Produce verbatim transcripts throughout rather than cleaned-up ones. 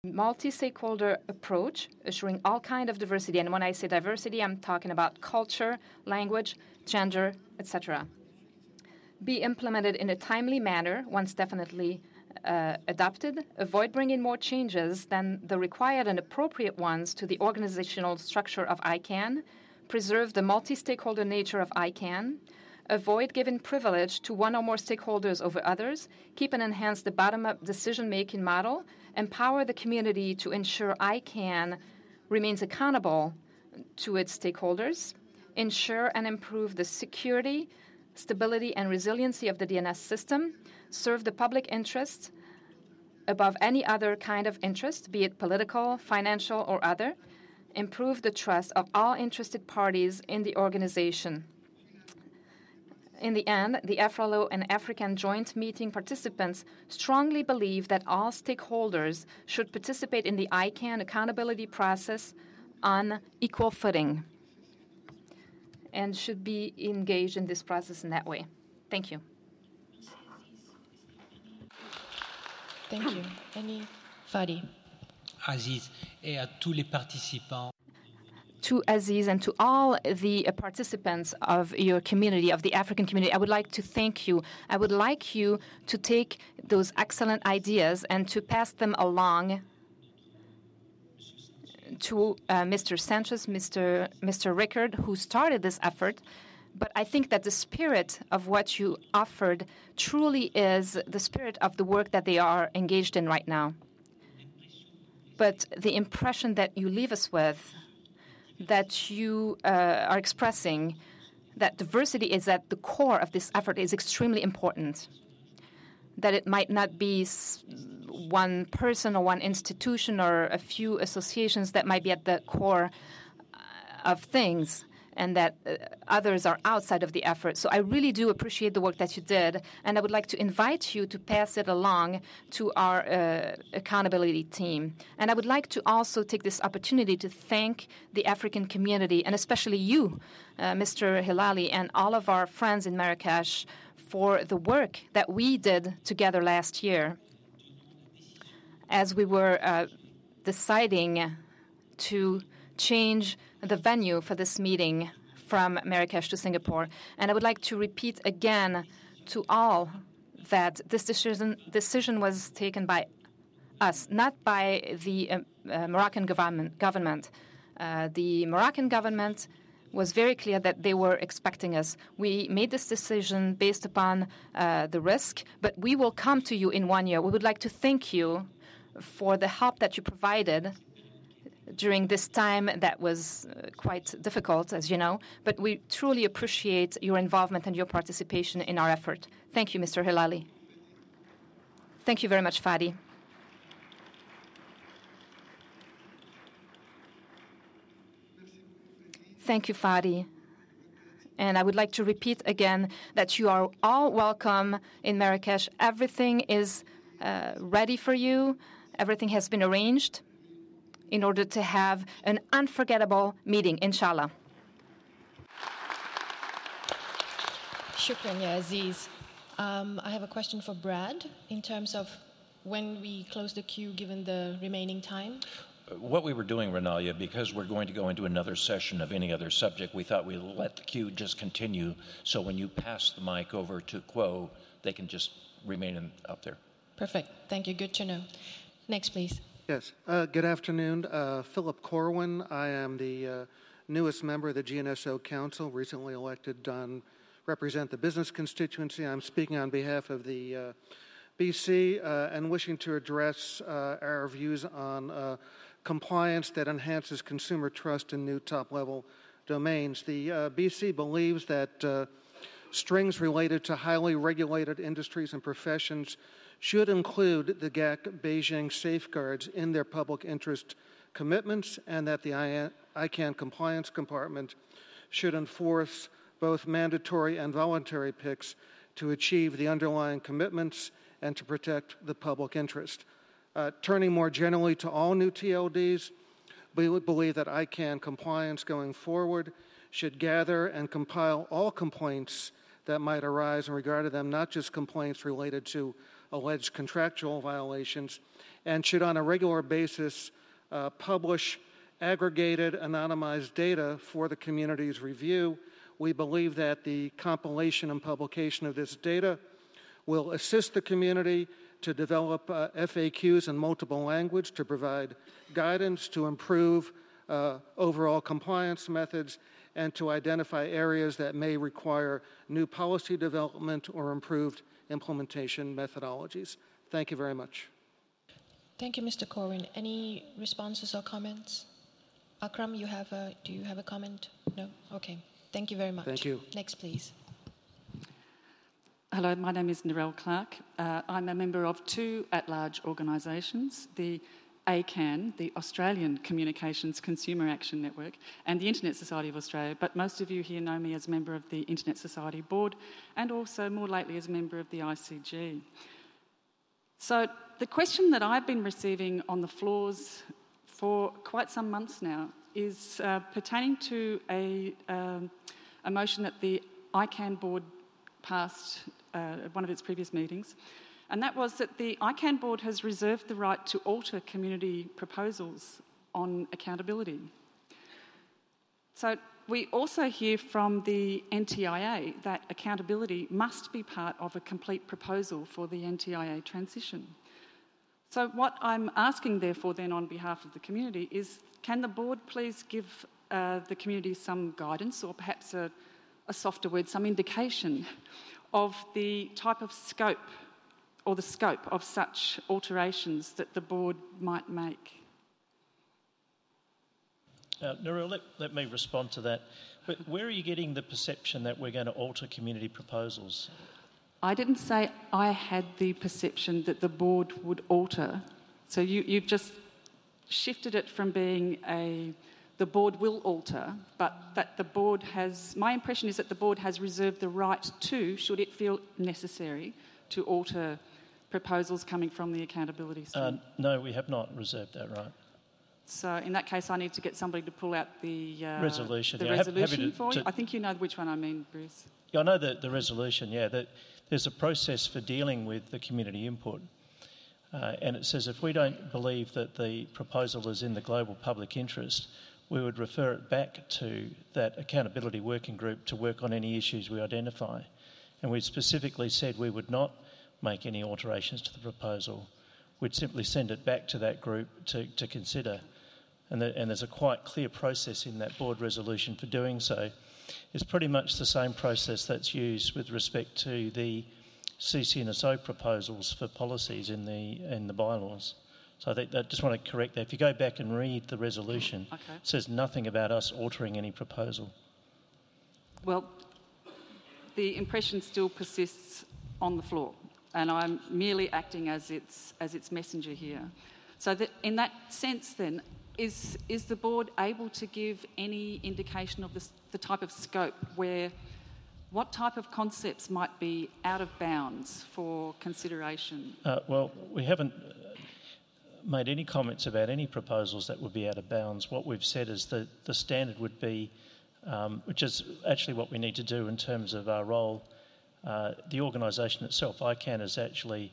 multi-stakeholder approach, assuring all kind of diversity. And when I say diversity, I'm talking about culture, language, gender, et cetera. Be implemented in a timely manner, once definitely uh, adopted. Avoid bringing more changes than the required and appropriate ones to the organizational structure of I CAN. Preserve the multi-stakeholder nature of I CAN. Avoid giving privilege to one or more stakeholders over others. Keep and enhance the bottom-up decision-making model. Empower the community to ensure I CAN remains accountable to its stakeholders. Ensure and improve the security, stability, and resiliency of the D N S system. Serve the public interest above any other kind of interest, be it political, financial, or other. Improve the trust of all interested parties in the organization. In the end, the AFRILO and African Joint Meeting participants strongly believe that all stakeholders should participate in the I CAN accountability process on equal footing and should be engaged in this process in that way. Thank you. Thank you. Any Fadi? Aziz, et à tous les participants. To Aziz and to all the participants of your community, of the African community, I would like to thank you. I would like you to take those excellent ideas and to pass them along to uh, Mister Sanchez, Mister Mister Rickard, who started this effort. But I think that the spirit of what you offered truly is the spirit of the work that they are engaged in right now. But the impression that you leave us with, that you uh, are expressing, that diversity is at the core of this effort is extremely important. That it might not be one person or one institution or a few associations that might be at the core of things, and that uh, others are outside of the effort. So I really do appreciate the work that you did, and I would like to invite you to pass it along to our uh, accountability team. And I would like to also take this opportunity to thank the African community, and especially you, uh, Mister Hilali, and all of our friends in Marrakesh for the work that we did together last year as we were uh, deciding to change the venue for this meeting from Marrakesh to Singapore. And I would like to repeat again to all that this decision, decision was taken by us, not by the uh, uh, Moroccan government. government. Uh, the Moroccan government was very clear that they were expecting us. We made this decision based upon uh, the risk, but we will come to you in one year. We would like to thank you for the help that you provided during this time that was uh, quite difficult, as you know, but we truly appreciate your involvement and your participation in our effort. Thank you, Mister Hilali. Thank you very much, Fadi. Thank you, Fadi. And I would like to repeat again that you are all welcome in Marrakesh. Everything is uh, ready for you. Everything has been arranged in order to have an unforgettable meeting, inshallah. Shukran, ya Aziz. Um, I have a question for Brad in terms of when we close the queue, given the remaining time. What we were doing, Renalia, because we're going to go into another session of any other subject, we thought we'd let the queue just continue, so when you pass the mic over to Quo, they can just remain in, up there. Perfect. Thank you. Good to know. Next, please. Yes. Uh, good afternoon. Uh, Philip Corwin. I am the uh, newest member of the G N S O Council, recently elected on represent the business constituency. I'm speaking on behalf of the uh, B C uh, and wishing to address uh, our views on uh, compliance that enhances consumer trust in new top-level domains. The uh, B C believes that uh, strings related to highly regulated industries and professions should include the G A C Beijing safeguards in their public interest commitments, and that the I CAN compliance compartment should enforce both mandatory and voluntary P I Cs to achieve the underlying commitments and to protect the public interest. Uh, turning more generally to all new T L Ds, we would believe that I CAN compliance going forward should gather and compile all complaints that might arise in regard to them, not just complaints related to alleged contractual violations, and should on a regular basis uh, publish aggregated, anonymized data for the community's review. We believe that the compilation and publication of this data will assist the community to develop uh, F A Qs in multiple language to provide guidance to improve uh, overall compliance methods and to identify areas that may require new policy development or improved implementation methodologies. Thank you very much. Thank you, Mister Corwin. Any responses or comments? Akram, you have a, do you have a comment? No? Okay. Thank you very much. Thank you. Next, please. Hello, my name is Narelle Clark. Uh, I'm a member of two at-large organisations, the A C A N, the Australian Communications Consumer Action Network, and the Internet Society of Australia, but most of you here know me as a member of the Internet Society Board and also more lately as a member of the I C G. So the question that I've been receiving on the floors for quite some months now is uh, pertaining to a, um, a motion that the I C A N Board passed uh, at one of its previous meetings, and that was that the I C A N Board has reserved the right to alter community proposals on accountability. So we also hear from the N T I A that accountability must be part of a complete proposal for the N T I A transition. So what I'm asking, therefore, then on behalf of the community is, can the board please give uh, the community some guidance, or perhaps a, a softer word, some indication of the type of scope or the scope of such alterations that the board might make? Uh, Narelle, let, let me respond to that. But where are you getting the perception that we're going to alter community proposals? I didn't say I had the perception that the board would alter. So you, you've just shifted it from being a, the board will alter, but that the board has, my impression is that the board has reserved the right to, should it feel necessary, to alter proposals coming from the accountability stream. Uh, no, we have not reserved that right. So in that case, I need to get somebody to pull out the uh, resolution. The yeah, resolution happy to, for you. to, I think you know which one I mean, Bruce. Yeah, I know the, the resolution. Yeah, that there's a process for dealing with the community input, uh, and it says if we don't believe that the proposal is in the global public interest, we would refer it back to that accountability working group to work on any issues we identify. And we specifically said we would not make any alterations to the proposal. We'd simply send it back to that group to, to consider. And, the, and there's a quite clear process in that board resolution for doing so. It's pretty much the same process that's used with respect to the C C N S O proposals for policies in the, in the bylaws. So I think I just want to correct that. If you go back and read the resolution, okay. It says nothing about us altering any proposal. Well, the impression still persists on the floor, and I'm merely acting as its, as its messenger here. So that in that sense then, is, is the board able to give any indication of this, the type of scope where, what type of concepts might be out of bounds for consideration? Uh, well, we haven't made any comments about any proposals that would be out of bounds. What we've said is that the standard would be, um, which is actually what we need to do in terms of our role. Uh, the organisation itself, I C A N, is actually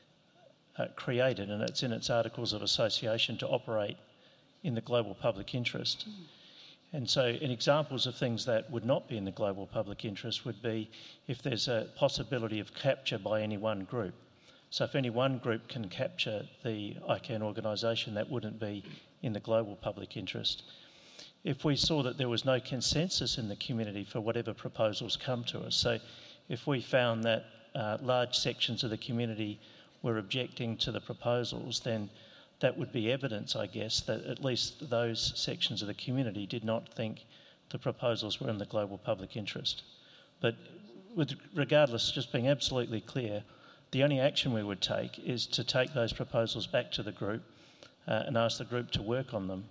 uh, created, and it's in its Articles of Association to operate in the global public interest. Mm. And so, in examples of things that would not be in the global public interest would be if there's a possibility of capture by any one group. So if any one group can capture the I C A N organisation, that wouldn't be in the global public interest. If we saw that there was no consensus in the community for whatever proposals come to us, so if we found that uh, large sections of the community were objecting to the proposals, then that would be evidence, I guess, that at least those sections of the community did not think the proposals were in the global public interest. But with regardless, just being absolutely clear, the only action we would take is to take those proposals back to the group uh, and ask the group to work on them.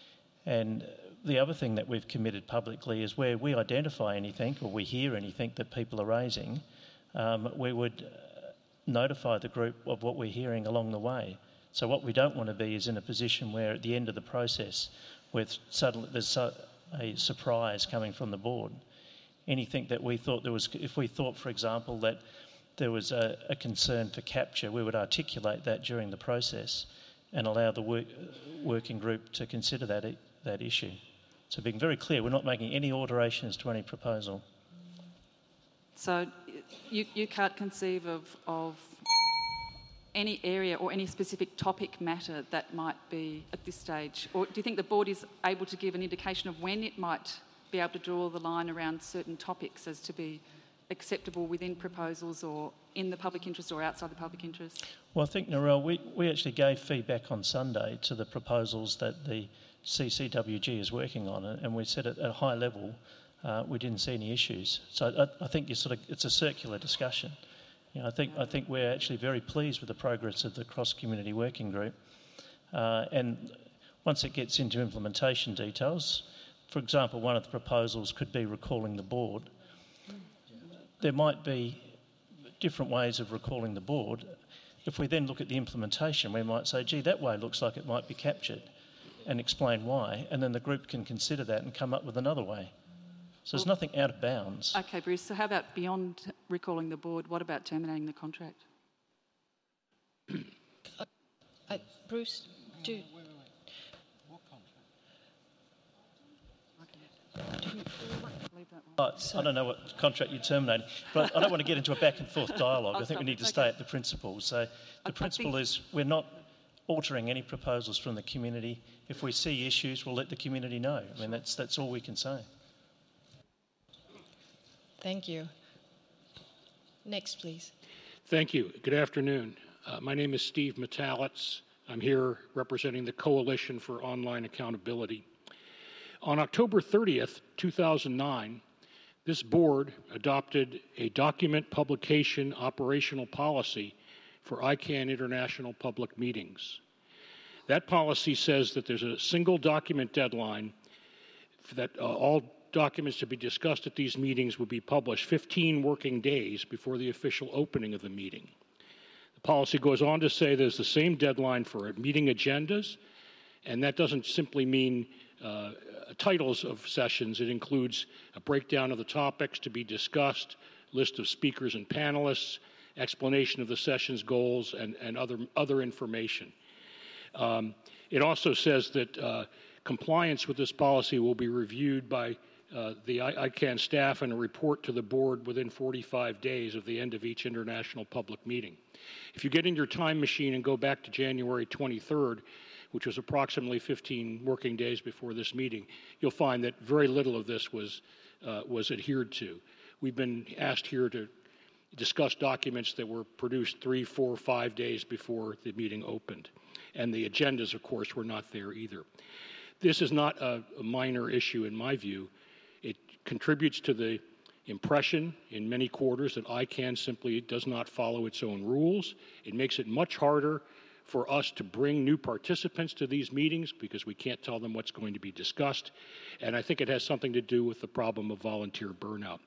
And the other thing that we've committed publicly is where we identify anything or we hear anything that people are raising, um, we would notify the group of what we're hearing along the way. So what we don't want to be is in a position where at the end of the process, with suddenly there's a surprise coming from the board. anything that we thought there was, if we thought, for example, that there was a, a concern for capture, we would articulate that during the process and allow the work, working group to consider that, that issue. So being very clear, we're not making any alterations to any proposal. So you, you can't conceive of, of any area or any specific topic matter that might be at this stage? Or do you think the board is able to give an indication of when it might be able to draw the line around certain topics as to be acceptable within proposals or in the public interest or outside the public interest? Well, I think, Narelle, we, we actually gave feedback on Sunday to the proposals that the C C W G is working on, and we said at a high level uh, we didn't see any issues. So I, I think you sort of, it's a circular discussion. You know, I think I think we're actually very pleased with the progress of the cross-community working group, uh, and once it gets into implementation details, for example, one of the proposals could be recalling the board. There might be different ways of recalling the board. If we then look at the implementation, we might say, gee, that way looks like it might be captured, and explain why, and then the group can consider that and come up with another way. So there's nothing out of bounds. Okay, Bruce, so how about beyond recalling the board, what about terminating the contract? uh, uh, Bruce, do... Wait, wait, wait. What contract? I don't know what contract you terminated, but I don't want to get into a back and forth dialogue. I think we need to stay at the principle. So the principle is we're not altering any proposals from the community. If we see issues, we'll let the community know. I mean, that's that's all we can say. Thank you. Next, please. Thank you. Good afternoon. Uh, my name is Steve Metalitz. I'm here representing the Coalition for Online Accountability. On October thirtieth, two thousand nine, this board adopted a document publication operational policy for I CANN international public meetings. That policy says that there's a single document deadline that uh, all documents to be discussed at these meetings will be published fifteen working days before the official opening of the meeting. The policy goes on to say there's the same deadline for meeting agendas, and that doesn't simply mean uh, titles of sessions. It includes a breakdown of the topics to be discussed, list of speakers and panelists, explanation of the session's goals, and, and other, other information. Um, it also says that uh, compliance with this policy will be reviewed by uh, the I CANN staff and a report to the board within forty-five days of the end of each international public meeting. If you get in your time machine and go back to January twenty-third, which was approximately fifteen working days before this meeting, you'll find that very little of this was, uh, was adhered to. We've been asked here to discuss documents that were produced three, four, five days before the meeting opened. And the agendas, of course, were not there either. This is not a, a minor issue in my view. It contributes to the impression in many quarters that I CANN simply does not follow its own rules. It makes it much harder for us to bring new participants to these meetings because we can't tell them what's going to be discussed. And I think it has something to do with the problem of volunteer burnout.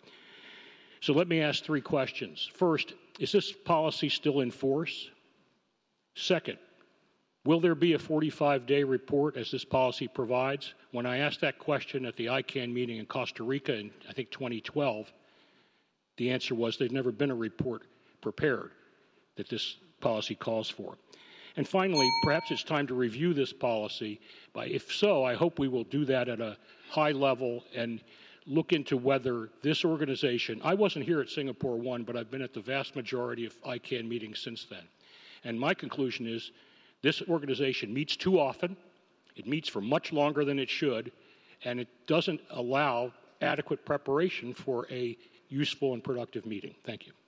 So let me ask three questions. First, is this policy still in force? Second, will there be a forty-five day report as this policy provides? When I asked that question at the I CANN meeting in Costa Rica in, I think, twenty twelve, the answer was there's never been a report prepared that this policy calls for. And finally, perhaps it's time to review this policy. By, if so, I hope we will do that at a high level and look into whether this organization, I wasn't here at Singapore One, but I've been at the vast majority of I CANN meetings since then. And my conclusion is this organization meets too often, it meets for much longer than it should, and it doesn't allow adequate preparation for a useful and productive meeting. Thank you.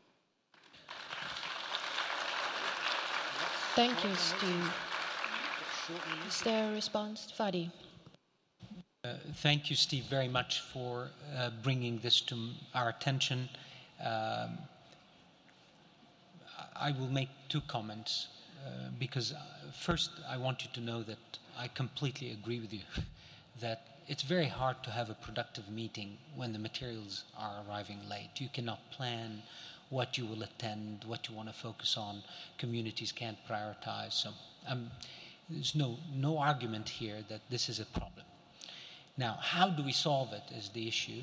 Thank you, Steve. Is there a response? Fadi. Uh, thank you, Steve, very much for uh, bringing this to our attention. Um, I will make two comments uh, because uh, first I want you to know that I completely agree with you that it's very hard to have a productive meeting when the materials are arriving late. You cannot plan what you will attend, what you want to focus on. Communities can't prioritize. So um, there's no, no argument here that this is a problem. Now, how do we solve it is the issue.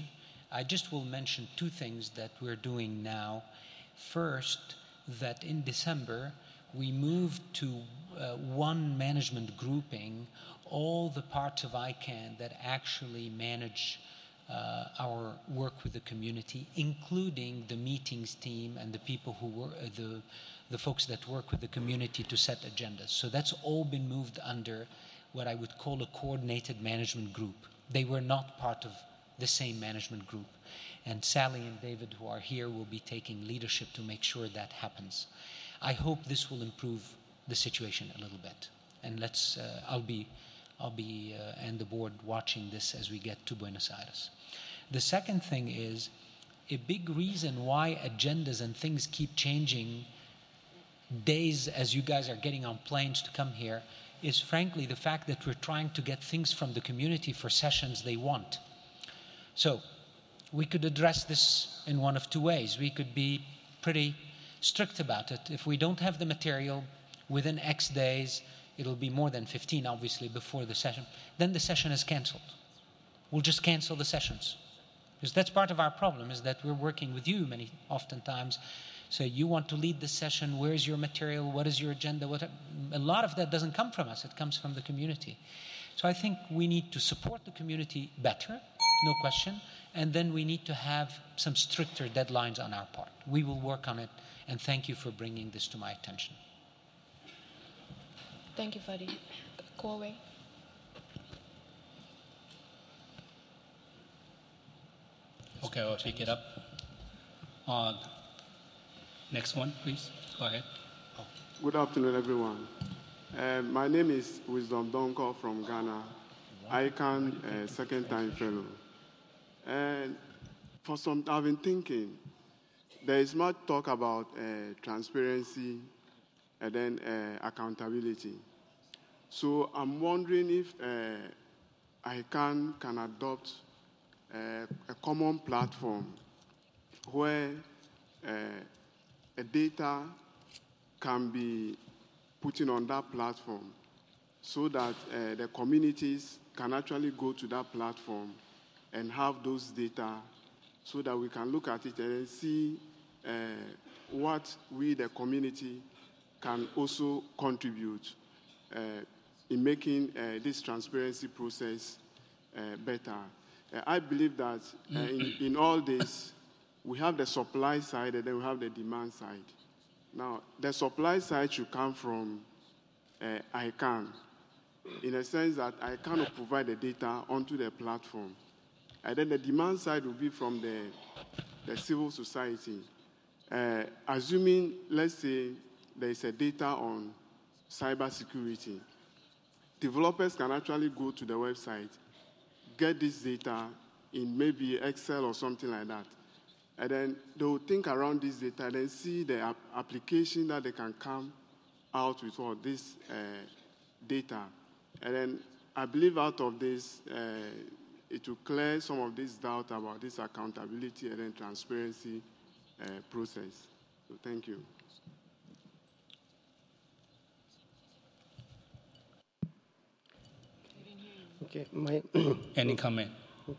I just will mention two things that we're doing now. First, that in December, we moved to uh, one management grouping all the parts of I CANN that actually manage uh, our work with the community, including the meetings team and the people who were uh, the the folks that work with the community to set agendas. So that's all been moved under what I would call a coordinated management group. They were not part of the same management group. And Sally and David, who are here, will be taking leadership to make sure that happens. I hope this will improve the situation a little bit. And let's, uh, I'll be, I'll be uh, and the board watching this as we get to Buenos Aires. The second thing is, a big reason why agendas and things keep changing days as you guys are getting on planes to come here is frankly the fact that we're trying to get things from the community for sessions they want. So we could address this in one of two ways. We could be pretty strict about it. If we don't have the material within X days, it'll be more than fifteen obviously before the session, then the session is cancelled. We'll just cancel the sessions. Because that's part of our problem, is that we're working with you many oftentimes. So you want to lead the session, where's your material, what is your agenda? What, a lot of that doesn't come from us, it comes from the community. So I think we need to support the community better, no question, and then we need to have some stricter deadlines on our part. We will work on it, and thank you for bringing this to my attention. Thank you, Fadi. Corway. Okay, I'll pick it up. Uh, Next one, please. Go ahead. Oh. Good afternoon, everyone. Uh, my name is Wisdom Donko from Ghana. I CANN uh, second-time fellow. And for some, I've been thinking, there is much talk about uh, transparency and then uh, accountability. So I'm wondering if uh, I CANN can adopt uh, a common platform where uh, a data can be put in on that platform so that uh, the communities can actually go to that platform and have those data so that we can look at it and see uh, what we, the community, can also contribute uh, in making uh, this transparency process uh, better. Uh, I believe that uh, in, in all this, we have the supply side and then we have the demand side. Now, the supply side should come from uh, I CANN, in a sense that I CANN will provide the data onto the platform. And then the demand side will be from the, the civil society. Uh, assuming, let's say, there is a data on cybersecurity, developers can actually go to the website, get this data in maybe Excel or something like that. And then they will think around this data and then see the ap application that they can come out with all this uh, data. And then I believe out of this, uh, it will clear some of this doubt about this accountability and then transparency uh, process. So thank you. Okay, my any comment? Okay.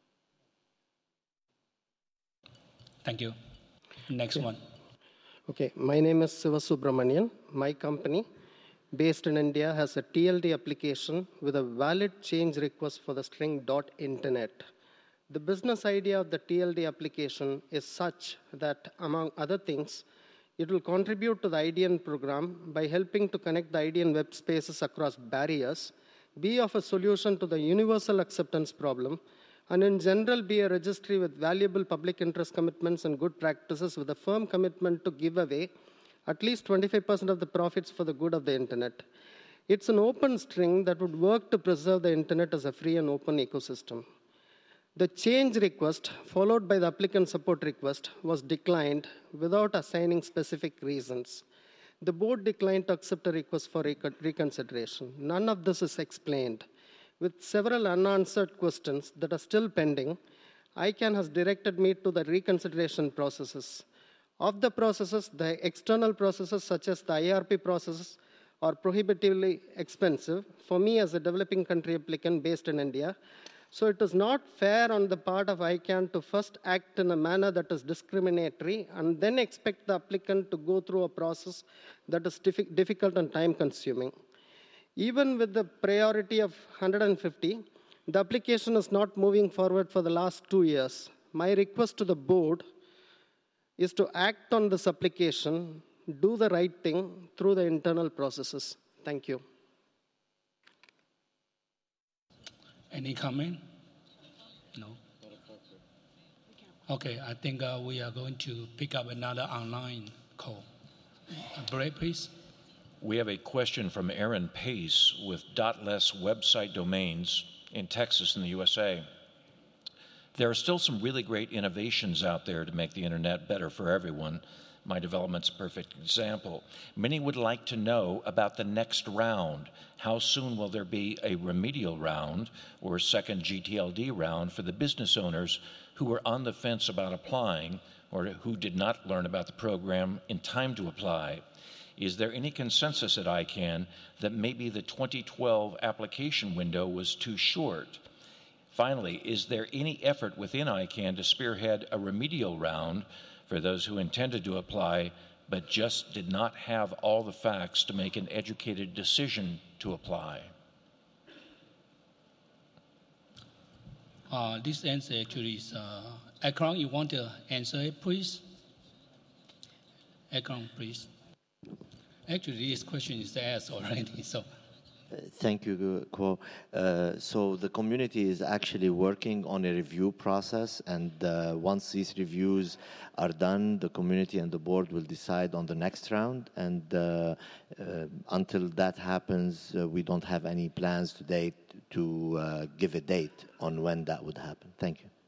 Thank you. Next okay. one. Okay, my name is Siva Subramanian. My company, based in India, has a T L D application with a valid change request for the string .internet. The business idea of the T L D application is such that, among other things, it will contribute to the I D N program by helping to connect the I D N web spaces across barriers, be of a solution to the universal acceptance problem, and in general be a registry with valuable public interest commitments and good practices with a firm commitment to give away at least twenty-five percent of the profits for the good of the internet. It's an open string that would work to preserve the internet as a free and open ecosystem. The change request, followed by the applicant support request, was declined without assigning specific reasons. The board declined to accept a request for recon reconsideration. None of this is explained. With several unanswered questions that are still pending, I CANN has directed me to the reconsideration processes. Of the processes, the external processes such as the I R P processes are prohibitively expensive for me as a developing country applicant based in India. So it is not fair on the part of I CANN to first act in a manner that is discriminatory and then expect the applicant to go through a process that is diffi- difficult and time-consuming. Even with the priority of one hundred fifty, the application is not moving forward for the last two years. My request to the board is to act on this application, do the right thing through the internal processes. Thank you. Any comment? No. Okay, I think uh, we are going to pick up another online call. Uh, Brett, please. We have a question from Aaron Pace with .less website domains in Texas in the U S A. There are still some really great innovations out there to make the internet better for everyone. My development's a perfect example. Many would like to know about the next round. How soon will there be a remedial round or a second G T L D round for the business owners who were on the fence about applying or who did not learn about the program in time to apply? Is there any consensus at I CANN that maybe the twenty twelve application window was too short? Finally, is there any effort within I CANN to spearhead a remedial round for those who intended to apply but just did not have all the facts to make an educated decision to apply? Uh, this answer actually is, uh, Akram, you want to answer it, please? Akram, please. Actually, this question is asked already, so. Uh, Thank you, Ko. Uh, so the community is actually working on a review process, and uh, once these reviews are done, the community and the board will decide on the next round. And uh, uh, until that happens, uh, we don't have any plans to date to uh, give a date on when that would happen. Thank you.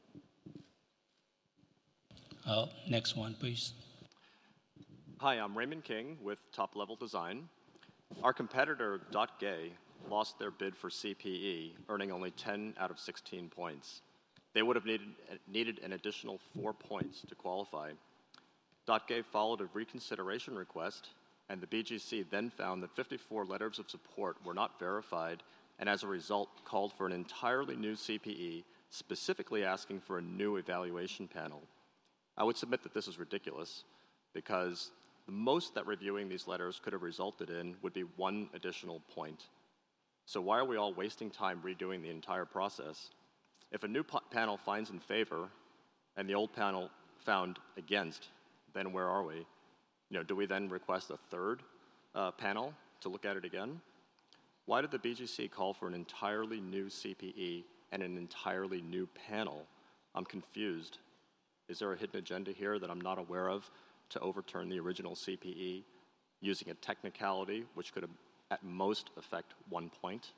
Uh, next one, please. Hi, I'm Raymond King with Top Level Design. Our competitor, .gay, lost their bid for C P E, earning only ten out of sixteen points. They would have needed, needed an additional four points to qualify. .gay followed a reconsideration request, and the B G C then found that fifty-four letters of support were not verified, and as a result called for an entirely new C P E, specifically asking for a new evaluation panel. I would submit that this is ridiculous, because the most that reviewing these letters could have resulted in would be one additional point. So why are we all wasting time redoing the entire process? If a new panel finds in favor and the old panel found against, then where are we? You know, do we then request a third uh, panel to look at it again? Why did the B G C call for an entirely new C P E and an entirely new panel? I'm confused. Is there a hidden agenda here that I'm not aware of to overturn the original C P E using a technicality which could at most affect one point?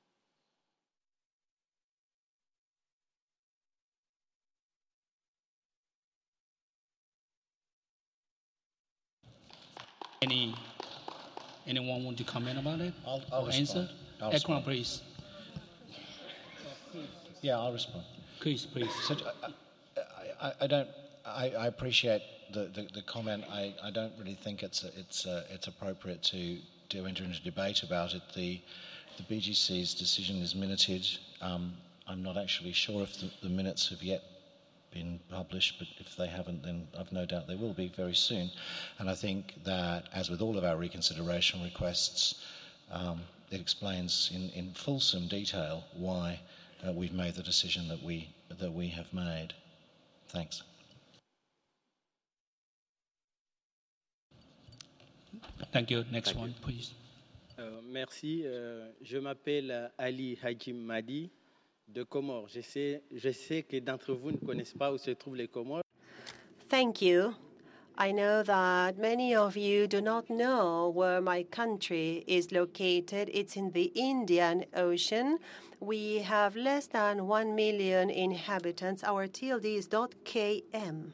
Any, anyone want to comment about it? I'll, I'll or answer? I'll Akram, respond. please. Yeah, I'll respond. Please, please. So, I, I, I don't. I, I appreciate the, the, the comment. I, I don't really think it's a, it's a, it's appropriate to to enter into debate about it. The the B G C's decision is minuted. Um, I'm not actually sure if the, the minutes have yet been published, but if they haven't, then I've no doubt they will be very soon. And I think that, as with all of our reconsideration requests, um, it explains in, in fulsome detail why uh, we've made the decision that we that we have made. Thanks. Thank you. Next Thank one, you. please. Euh, merci. Euh, je m'appelle Ali Hajim Madi de Comores. Je sais, je sais que d'entre vous ne connaissent pas où se trouvent les Comores. Thank you. I know that many of you do not know where my country is located. It's in the Indian Ocean. We have less than one million inhabitants. Our T L D is .km.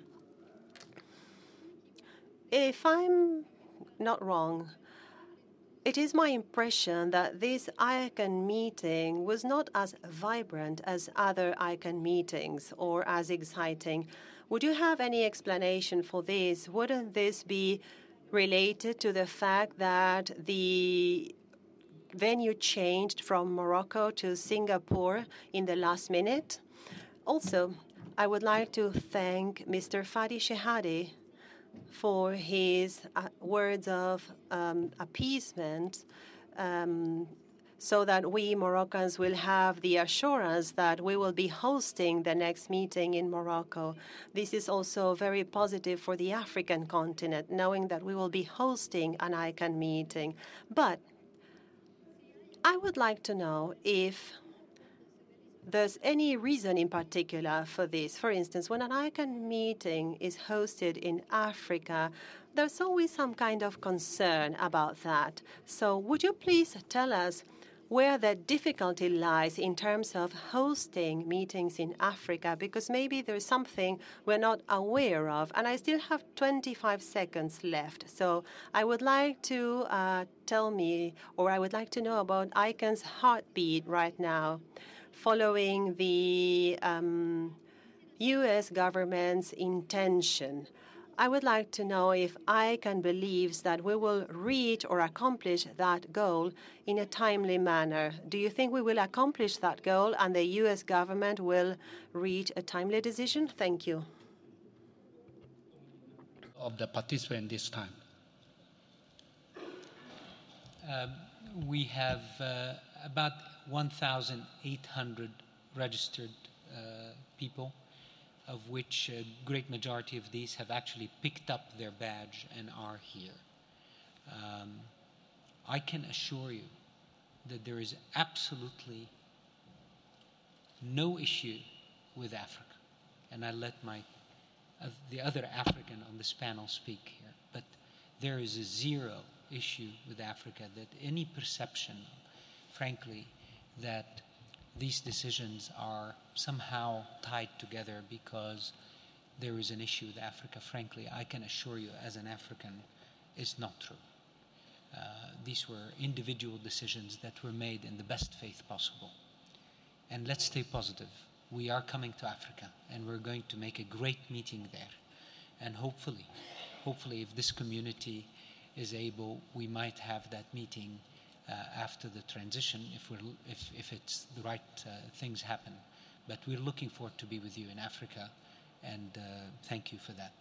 If I'm not wrong, it is my impression that this I CANN meeting was not as vibrant as other I CANN meetings or as exciting. Would you have any explanation for this? Wouldn't this be related to the fact that the venue changed from Morocco to Singapore in the last minute. Also, I would like to thank Mister Fadi Shehadi for his uh, words of um, appeasement, um, so that we Moroccans will have the assurance that we will be hosting the next meeting in Morocco. This is also very positive for the African continent, knowing that we will be hosting an I CANN meeting. But I would like to know if there's any reason in particular for this. For instance, when an I CANN meeting is hosted in Africa, there's always some kind of concern about that. So would you please tell us where the difficulty lies in terms of hosting meetings in Africa? Because maybe there's something we're not aware of. And I still have twenty-five seconds left. So I would like to uh, tell me, or I would like to know about I CANN's heartbeat right now, following the um, U S government's intention. I would like to know if I CANN believes that we will reach or accomplish that goal in a timely manner. Do you think we will accomplish that goal and the U S government will reach a timely decision? Thank you. Of the participants this time. Um, we have uh, about one thousand eight hundred registered uh, people, of which a great majority of these have actually picked up their badge and are here. Um, I can assure you that there is absolutely no issue with Africa. And I let my uh, the other African on this panel speak here. But there is a zero issue with Africa, that any perception, frankly, that these decisions are somehow tied together because there is an issue with Africa, frankly, I can assure you as an African, is not true. Uh, these were individual decisions that were made in the best faith possible. And let's stay positive. We are coming to Africa, and we're going to make a great meeting there. And hopefully, hopefully if this community is able, we might have that meeting Uh, after the transition, if we're if if it's the right uh, things happen. But we're looking forward to be with you in Africa, and uh, thank you for that.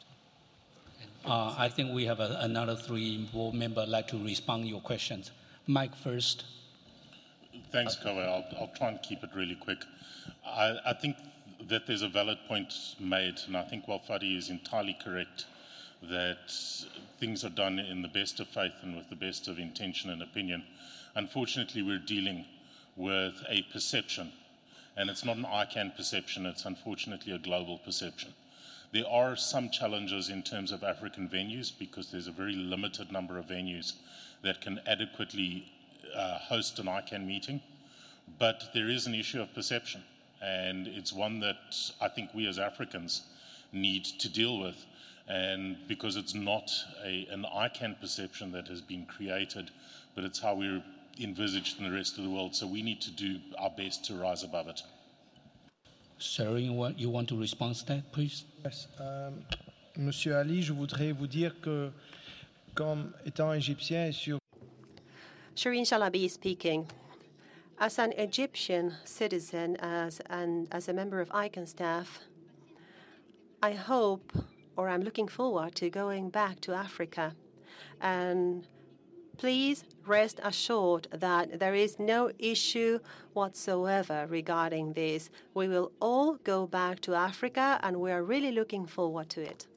Uh, I think we have a, another three board members like to respond to your questions. Mike first. Thanks, Kowe. I'll, I'll try and keep it really quick. I, I think that there's a valid point made, and I think Walfadi is entirely correct that things are done in the best of faith and with the best of intention and opinion. Unfortunately, we're dealing with a perception, and it's not an I CANN perception, it's unfortunately a global perception. There are some challenges in terms of African venues because there's a very limited number of venues that can adequately uh, host an I CANN meeting, but there is an issue of perception, and it's one that I think we as Africans need to deal with. And because it's not a, an I CANN perception that has been created, but it's how we're envisaged in the rest of the world. So we need to do our best to rise above it. Sir, you want, you want to respond to that, please? Yes. Um, Monsieur Ali, je voudrais vous dire que, comme étant égyptien et sur... Shireen Shalabi speaking. As an Egyptian citizen, as, and as a member of I CANN staff, I hope, or I'm looking forward to going back to Africa. And please rest assured that there is no issue whatsoever regarding this. We will all go back to Africa, and we are really looking forward to it.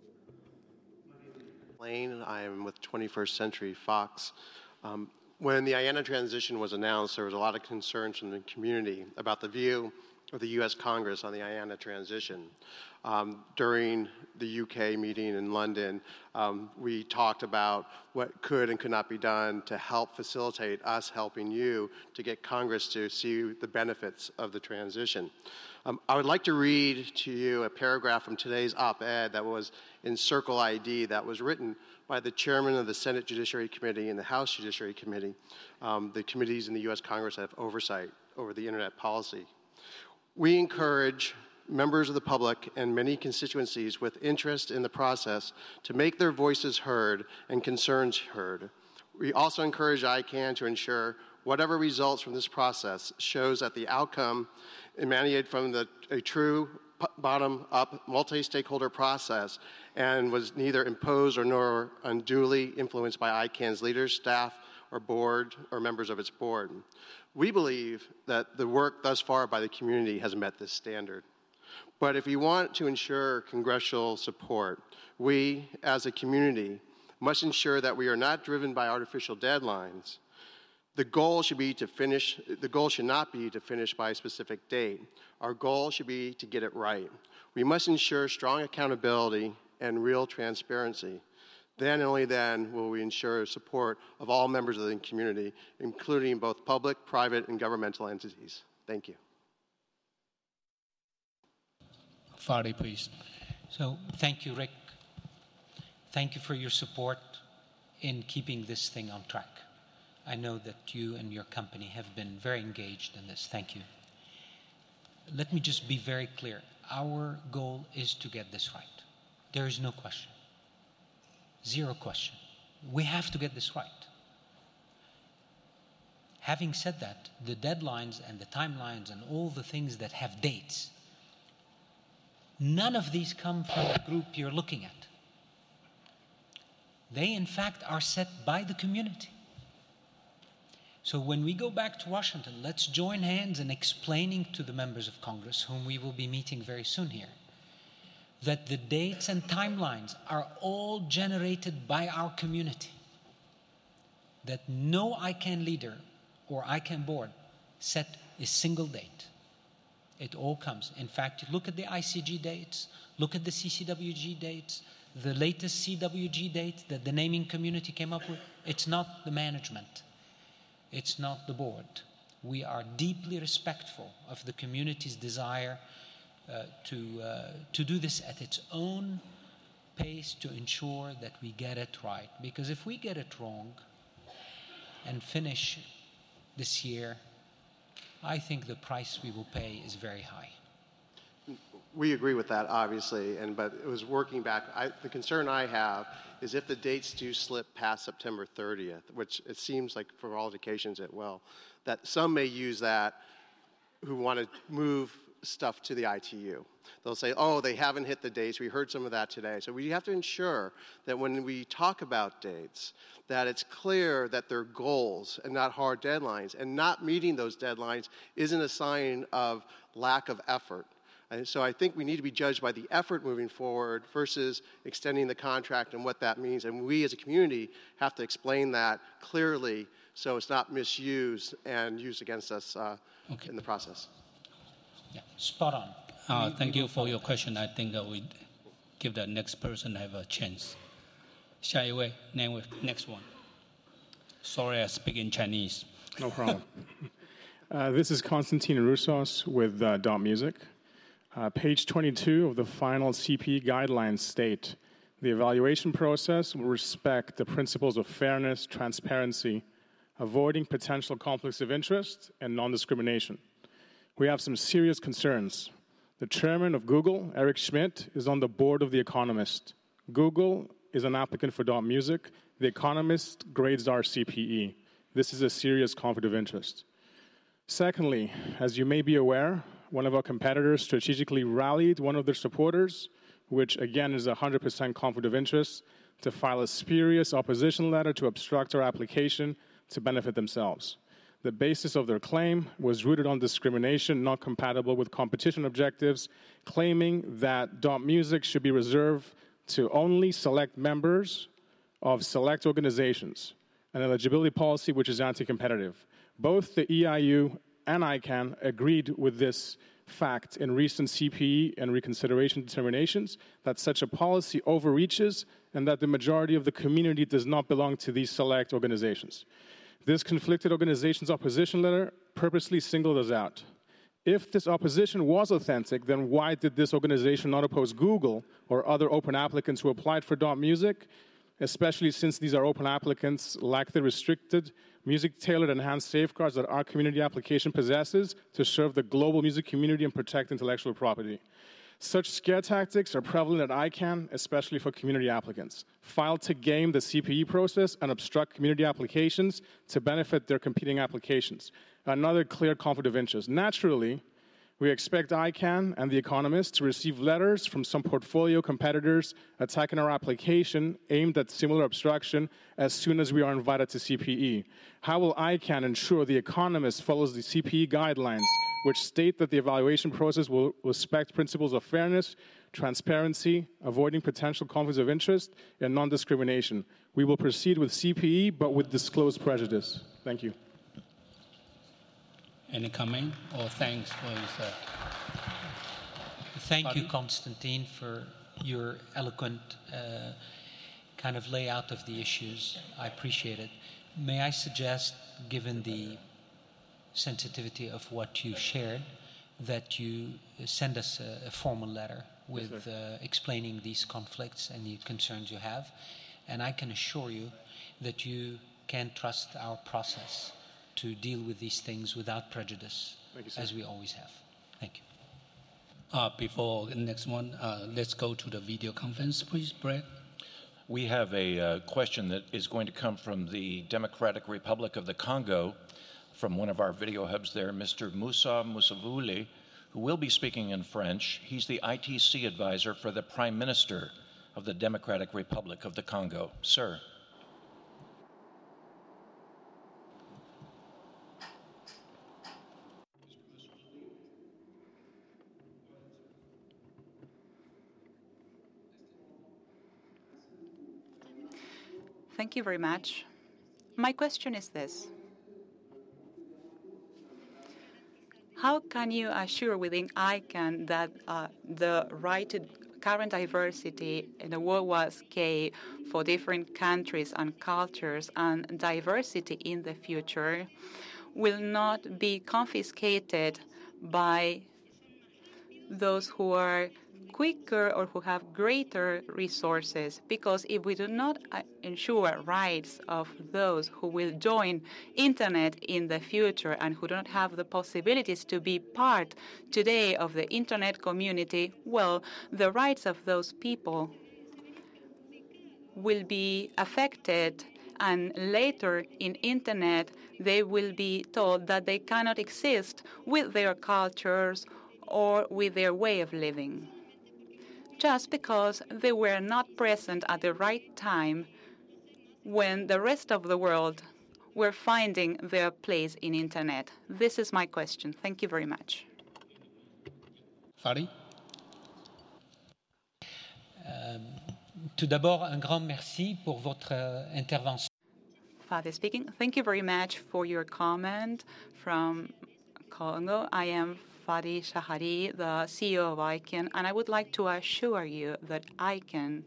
Lane, I am with twenty-first Century Fox. Um, when the I A N A transition was announced, there was a lot of concerns from the community about the view of the U S Congress on the I A N A transition. Um, during the U K meeting in London, um, we talked about what could and could not be done to help facilitate us helping you to get Congress to see the benefits of the transition. Um, I would like to read to you a paragraph from today's op-ed that was in Circle I D that was written by the chairman of the Senate Judiciary Committee and the House Judiciary Committee, um, the committees in the U S Congress that have oversight over the internet policy. We encourage members of the public and many constituencies with interest in the process to make their voices heard and concerns heard. We also encourage I CANN to ensure whatever results from this process shows that the outcome emanated from the, a true bottom-up multi-stakeholder process and was neither imposed or nor unduly influenced by I CANN's leaders, staff, or board, or members of its board. We believe that the work thus far by the community has met this standard. But if we want to ensure congressional support, we, as a community, must ensure that we are not driven by artificial deadlines. The goal should be to finish, the goal should not be to finish by a specific date. Our goal should be to get it right. We must ensure strong accountability and real transparency. Then and only then will we ensure support of all members of the community, including both public, private, and governmental entities. Thank you. Fadi, please. So, thank you, Rick. Thank you for your support in keeping this thing on track. I know that you and your company have been very engaged in this. Thank you. Let me just be very clear. Our goal is to get this right. There is no question. Zero question. We have to get this right. Having said that, the deadlines and the timelines and all the things that have dates, none of these come from the group you're looking at. They, in fact, are set by the community. So when we go back to Washington, let's join hands in explaining to the members of Congress, whom we will be meeting very soon here, that the dates and timelines are all generated by our community. That no I CANN leader or I CANN board set a single date. It all comes. In fact, look at the I C G dates, look at the C C W G dates, the latest C W G date that the naming community came up with. It's not the management. It's not the board. We are deeply respectful of the community's desire uh, to, uh, to do this at its own pace to ensure that we get it right. Because if we get it wrong and finish this year, I think the price we will pay is very high. We agree with that, obviously, and but it was working back. I, the concern I have is if the dates do slip past September thirtieth, which it seems like for all indications it will, that some may use that who want to move stuff to the I T U. They'll say, oh, they haven't hit the dates. We heard some of that today. So we have to ensure that when we talk about dates, that it's clear that they're goals and not hard deadlines. And not meeting those deadlines isn't a sign of lack of effort. And so I think we need to be judged by the effort moving forward versus extending the contract and what that means. And we as a community have to explain that clearly so it's not misused and used against us uh, okay. in the process. Yeah, spot on. Uh, thank you for your question. I think uh, we give the next person have a chance. 下一位, next one. Sorry, I speak in Chinese. No problem. uh, this is Konstantin Roussos with uh, Dot Music. Uh, page twenty-two of the final C P E guidelines state, the evaluation process will respect the principles of fairness, transparency, avoiding potential conflicts of interest, and non-discrimination. We have some serious concerns. The chairman of Google, Eric Schmidt, is on the board of The Economist. Google is an applicant for Dot Music. The Economist grades our C P E. This is a serious conflict of interest. Secondly, as you may be aware, one of our competitors strategically rallied one of their supporters, which again is a one hundred percent conflict of interest, to file a spurious opposition letter to obstruct our application to benefit themselves. The basis of their claim was rooted on discrimination not compatible with competition objectives, claiming that Dot Music should be reserved to only select members of select organizations, an eligibility policy which is anti-competitive. Both the E I U and I CANN agreed with this fact in recent C P E and reconsideration determinations that such a policy overreaches and that the majority of the community does not belong to these select organizations. This conflicted organization's opposition letter purposely singled us out. If this opposition was authentic, then why did this organization not oppose Google or other open applicants who applied for Dot Music, especially since these are open applicants, lack the restricted, music-tailored enhanced safeguards that our community application possesses to serve the global music community and protect intellectual property? Such scare tactics are prevalent at I CANN, especially for community applicants, filed to game the C P E process and obstruct community applications to benefit their competing applications. Another clear conflict of interest. Naturally, we expect I CANN and The Economist to receive letters from some portfolio competitors attacking our application aimed at similar obstruction as soon as we are invited to C P E. How will I CANN ensure The Economist follows the C P E guidelines, which state that the evaluation process will respect principles of fairness, transparency, avoiding potential conflicts of interest, and non-discrimination? We will proceed with C P E, but with disclosed prejudice. Thank you. Any comment or thanks for his... Uh... Thank Pardon? you, Constantine, for your eloquent uh, kind of layout of the issues. I appreciate it. May I suggest, given the sensitivity of what you shared, that you send us a, a formal letter with yes, uh, explaining these conflicts and the concerns you have. And I can assure you that you can trust our process to deal with these things without prejudice, you, as we always have. Thank you. Uh, before the next one, uh, let's go to the video conference, please, Brett. We have a uh, question that is going to come from the Democratic Republic of the Congo, from one of our video hubs there, Mister Moussa Moussaouli, who will be speaking in French. He's the I T C advisor for the Prime Minister of the Democratic Republic of the Congo. Sir. Thank you very much. My question is this. How can you assure within I CANN that uh, the right to current diversity in a worldwide scale for different countries and cultures and diversity in the future will not be confiscated by those who are quicker or who have greater resources? Because if we do not uh, ensure rights of those who will join internet in the future and who don't have the possibilities to be part today of the internet community, well, the rights of those people will be affected, and later in internet they will be told that they cannot exist with their cultures or with their way of living, just because they were not present at the right time when the rest of the world were finding their place in internet. This is my question. Thank you very much. Fadi? Euh, tout d'abord, un grand merci pour votre euh, intervention. Fadi speaking. Thank you very much for your comment from Congo. I am Fadi Shahari, the C E O of I CANN, and I would like to assure you that I CANN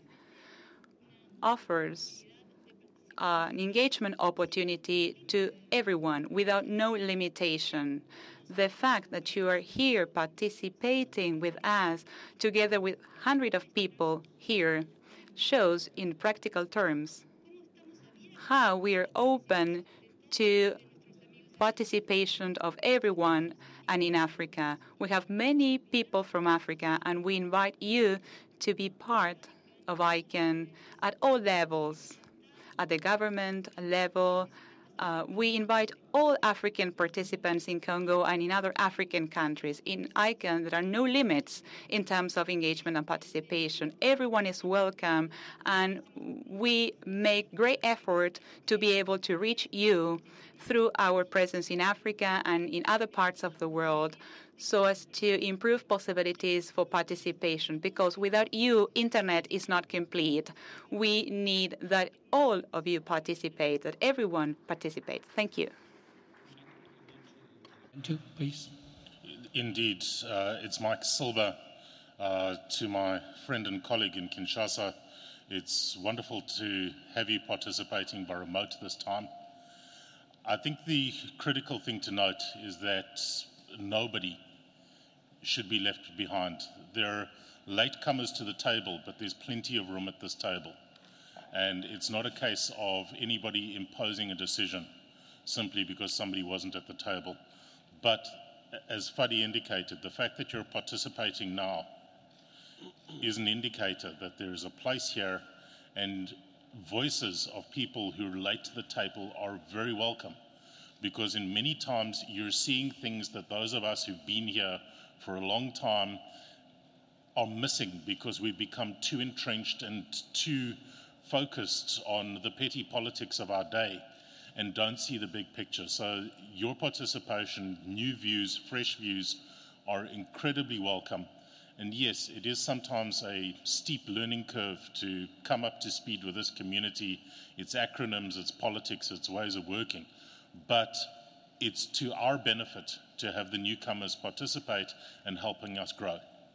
offers uh, an engagement opportunity to everyone without no limitation. The fact that you are here participating with us, together with hundreds of people here, shows in practical terms how we are open to participation of everyone. And in Africa, we have many people from Africa, and we invite you to be part of I CANN at all levels, at the government level. Uh, we invite all African participants in Congo and in other African countries. In I CANN, there are no limits in terms of engagement and participation. Everyone is welcome, and we make great effort to be able to reach you through our presence in Africa and in other parts of the world, so as to improve possibilities for participation, because without you, internet is not complete. We need that all of you participate, that everyone participates. Thank you. Thank you, please. Indeed, uh, it's Mike Silva. Uh, to my friend and colleague in Kinshasa, it's wonderful to have you participating by remote this time. I think the critical thing to note is that nobody should be left behind. There are latecomers to the table, but there's plenty of room at this table. And it's not a case of anybody imposing a decision simply because somebody wasn't at the table. But as Fadi indicated, the fact that you're participating now is an indicator that there is a place here, and voices of people who relate to the table are very welcome, because in many times you're seeing things that those of us who've been here for a long time are missing because we've become too entrenched and too focused on the petty politics of our day and don't see the big picture. So your participation, new views, fresh views are incredibly welcome. And yes, it is sometimes a steep learning curve to come up to speed with this community, its acronyms, its politics, its ways of working. But it's to our benefit to have the newcomers participate and helping us grow.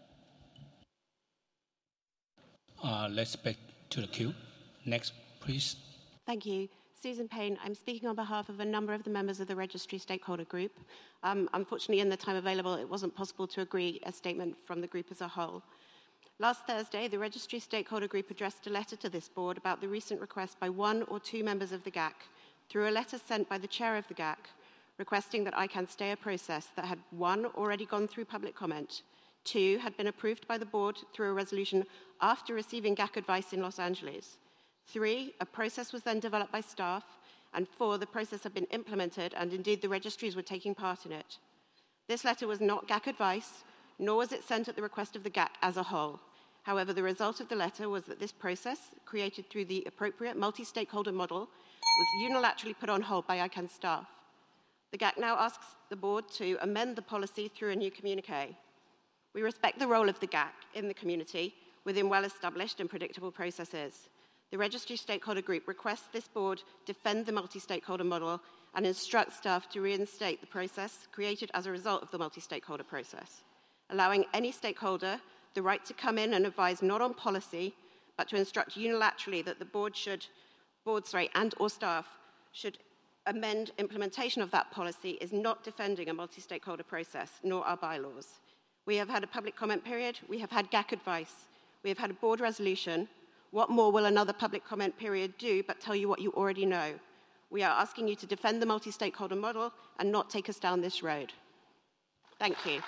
Uh, let's back to the queue. Next, please. Thank you. Susan Payne. I'm speaking on behalf of a number of the members of the Registry Stakeholder Group. Um, unfortunately, in the time available, it wasn't possible to agree a statement from the group as a whole. Last Thursday, the Registry Stakeholder Group addressed a letter to this board about the recent request by one or two members of the G A C, through a letter sent by the chair of the G A C, requesting that I can stay a process that had, one, already gone through public comment, two, had been approved by the board through a resolution after receiving G A C advice in Los Angeles, three, a process was then developed by staff, and four, the process had been implemented and indeed the registries were taking part in it. This letter was not G A C advice, nor was it sent at the request of the G A C as a whole. However, the result of the letter was that this process, created through the appropriate multi-stakeholder model, was unilaterally put on hold by I CANN staff. The G A C now asks the board to amend the policy through a new communique. We respect the role of the G A C in the community within well-established and predictable processes. The Registry Stakeholder Group requests this board defend the multi-stakeholder model and instruct staff to reinstate the process created as a result of the multi-stakeholder process, allowing any stakeholder the right to come in and advise not on policy, but to instruct unilaterally that the board should, board, sorry, and or staff should amend implementation of that policy is not defending a multi-stakeholder process, nor our bylaws. We have had a public comment period, we have had G A C advice, we have had a board resolution. What more will another public comment period do but tell you what you already know? We are asking you to defend the multi-stakeholder model and not take us down this road. Thank you.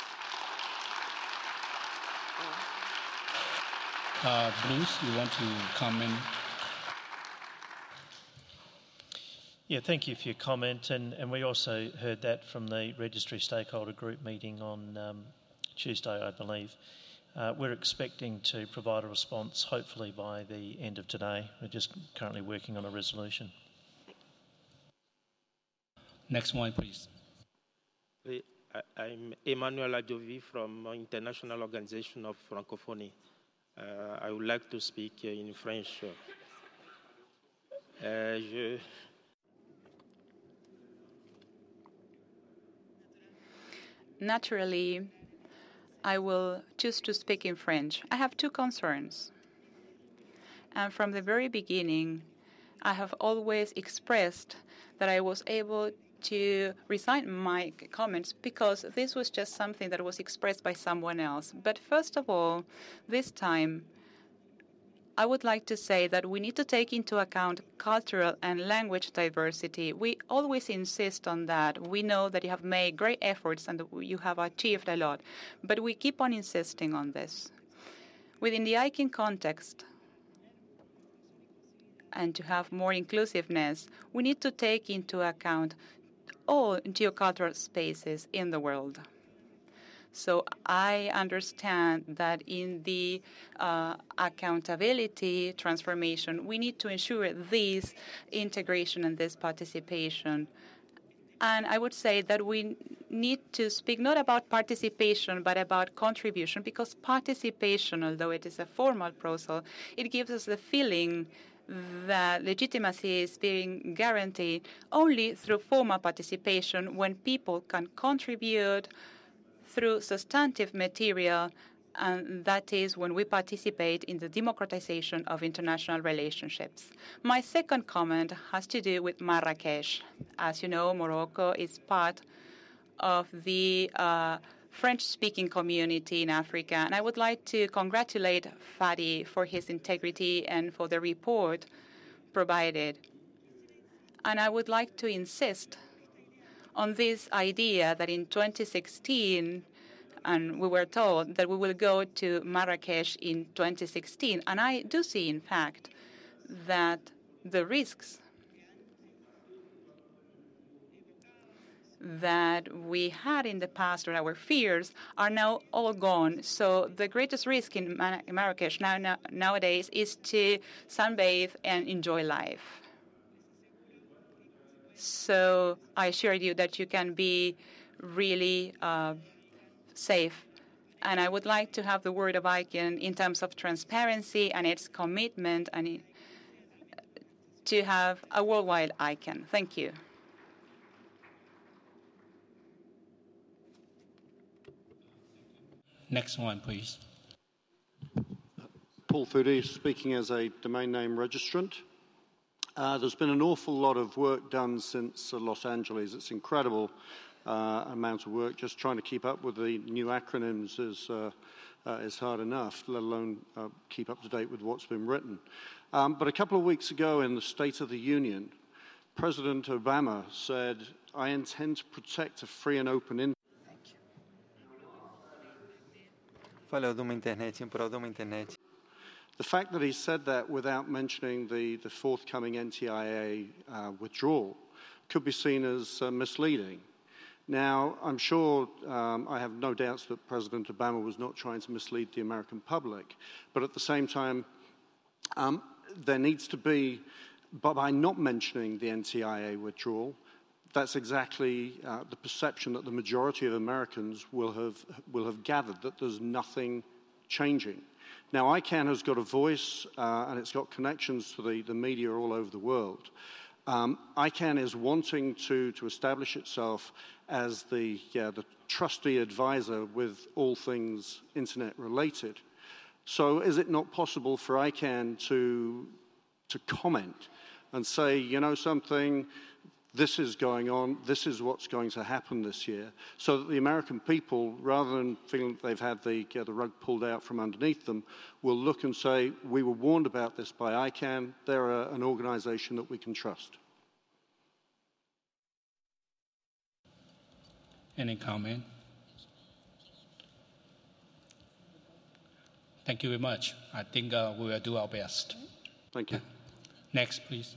Uh, Bruce, you want to comment? Yeah, thank you for your comment. And, and we also heard that from the Registry Stakeholder Group meeting on um, Tuesday, I believe. Uh, we're expecting to provide a response hopefully by the end of today. We're just currently working on a resolution. Next one, please. I'm Emmanuel Adjovi from International Organization of Francophonie. Uh, I would like to speak in French. Uh, je... Naturally, I will choose to speak in French. I have two concerns. And from the very beginning, I have always expressed that I was able to resign my comments because this was just something that was expressed by someone else. But first of all, this time, I would like to say that we need to take into account cultural and language diversity. We always insist on that. We know that you have made great efforts and you have achieved a lot, but we keep on insisting on this. Within the I CANN context, and to have more inclusiveness, we need to take into account all geocultural spaces in the world. So I understand that in the uh, accountability transformation, we need to ensure this integration and this participation. And I would say that we need to speak not about participation, but about contribution, because participation, although it is a formal process, it gives us the feeling that legitimacy is being guaranteed only through formal participation when people can contribute through substantive material, and that is when we participate in the democratization of international relationships. My second comment has to do with Marrakesh. As you know, Morocco is part of the uh, French-speaking community in Africa, and I would like to congratulate Fadi for his integrity and for the report provided. And I would like to insist on this idea that in twenty sixteen, And we were told that we will go to Marrakesh in twenty sixteen. And I do see, in fact, that the risks that we had in the past, or our fears, are now all gone. So the greatest risk in Marrakesh now, now, nowadays is to sunbathe and enjoy life. So I assure you that you can be really uh, safe. And I would like to have the word of ICANN in terms of transparency and its commitment and to have a worldwide ICANN. Thank you. Next one, please. Paul Foodie, speaking as a domain name registrant. Uh, there's been an awful lot of work done since uh, Los Angeles. It's incredible uh, amount of work. Just trying to keep up with the new acronyms is, uh, uh, is hard enough, let alone uh, keep up to date with what's been written. Um, but a couple of weeks ago in the State of the Union, President Obama said, "I intend to protect a free and open internet." Falou de uma internet, prol de uma internet. The fact that he said that without mentioning the, the forthcoming N T I A uh, withdrawal could be seen as uh, misleading. Now, I'm sure, um, I have no doubts that President Obama was not trying to mislead the American public, but at the same time, um, there needs to be, but by not mentioning the N T I A withdrawal, that's exactly uh, the perception that the majority of Americans will have, will have gathered, that there's nothing changing. Now, ICANN has got a voice, uh, and it's got connections to the, the media all over the world. Um, ICANN is wanting to, to establish itself as the, yeah, the trusty advisor with all things internet-related. So is it not possible for ICANN to, to comment and say, you know something, this is going on, this is what's going to happen this year, so that the American people, rather than feeling that they've had the, uh, the rug pulled out from underneath them, will look and say, we were warned about this by ICANN, they're a, an organization that we can trust. Any comment? Thank you very much. I think uh, we will do our best. Thank you. Next, please.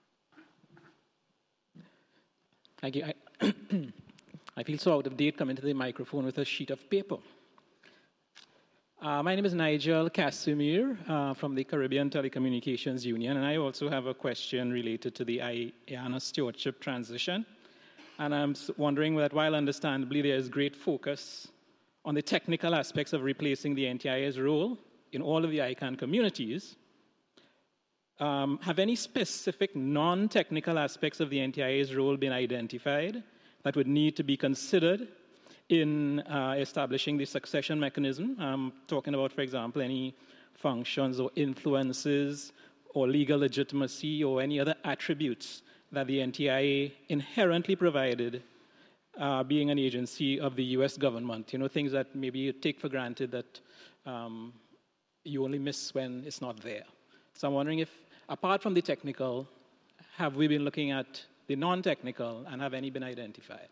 Thank you. I, I feel so out of date coming to the microphone with a sheet of paper. Uh, my name is Nigel Casimir uh, from the Caribbean Telecommunications Union, and I also have a question related to the IANA stewardship transition. And I'm wondering that while understandably there is great focus on the technical aspects of replacing the N T I A's role in all of the ICANN communities, Um, have any specific non-technical aspects of the N T I A's role been identified that would need to be considered in uh, establishing the succession mechanism? I'm talking about, for example, any functions or influences or legal legitimacy or any other attributes that the N T I A inherently provided, uh, being an agency of the U S government. You know, things that maybe you take for granted that um, you only miss when it's not there. So I'm wondering if, apart from the technical, have we been looking at the non-technical, and have any been identified?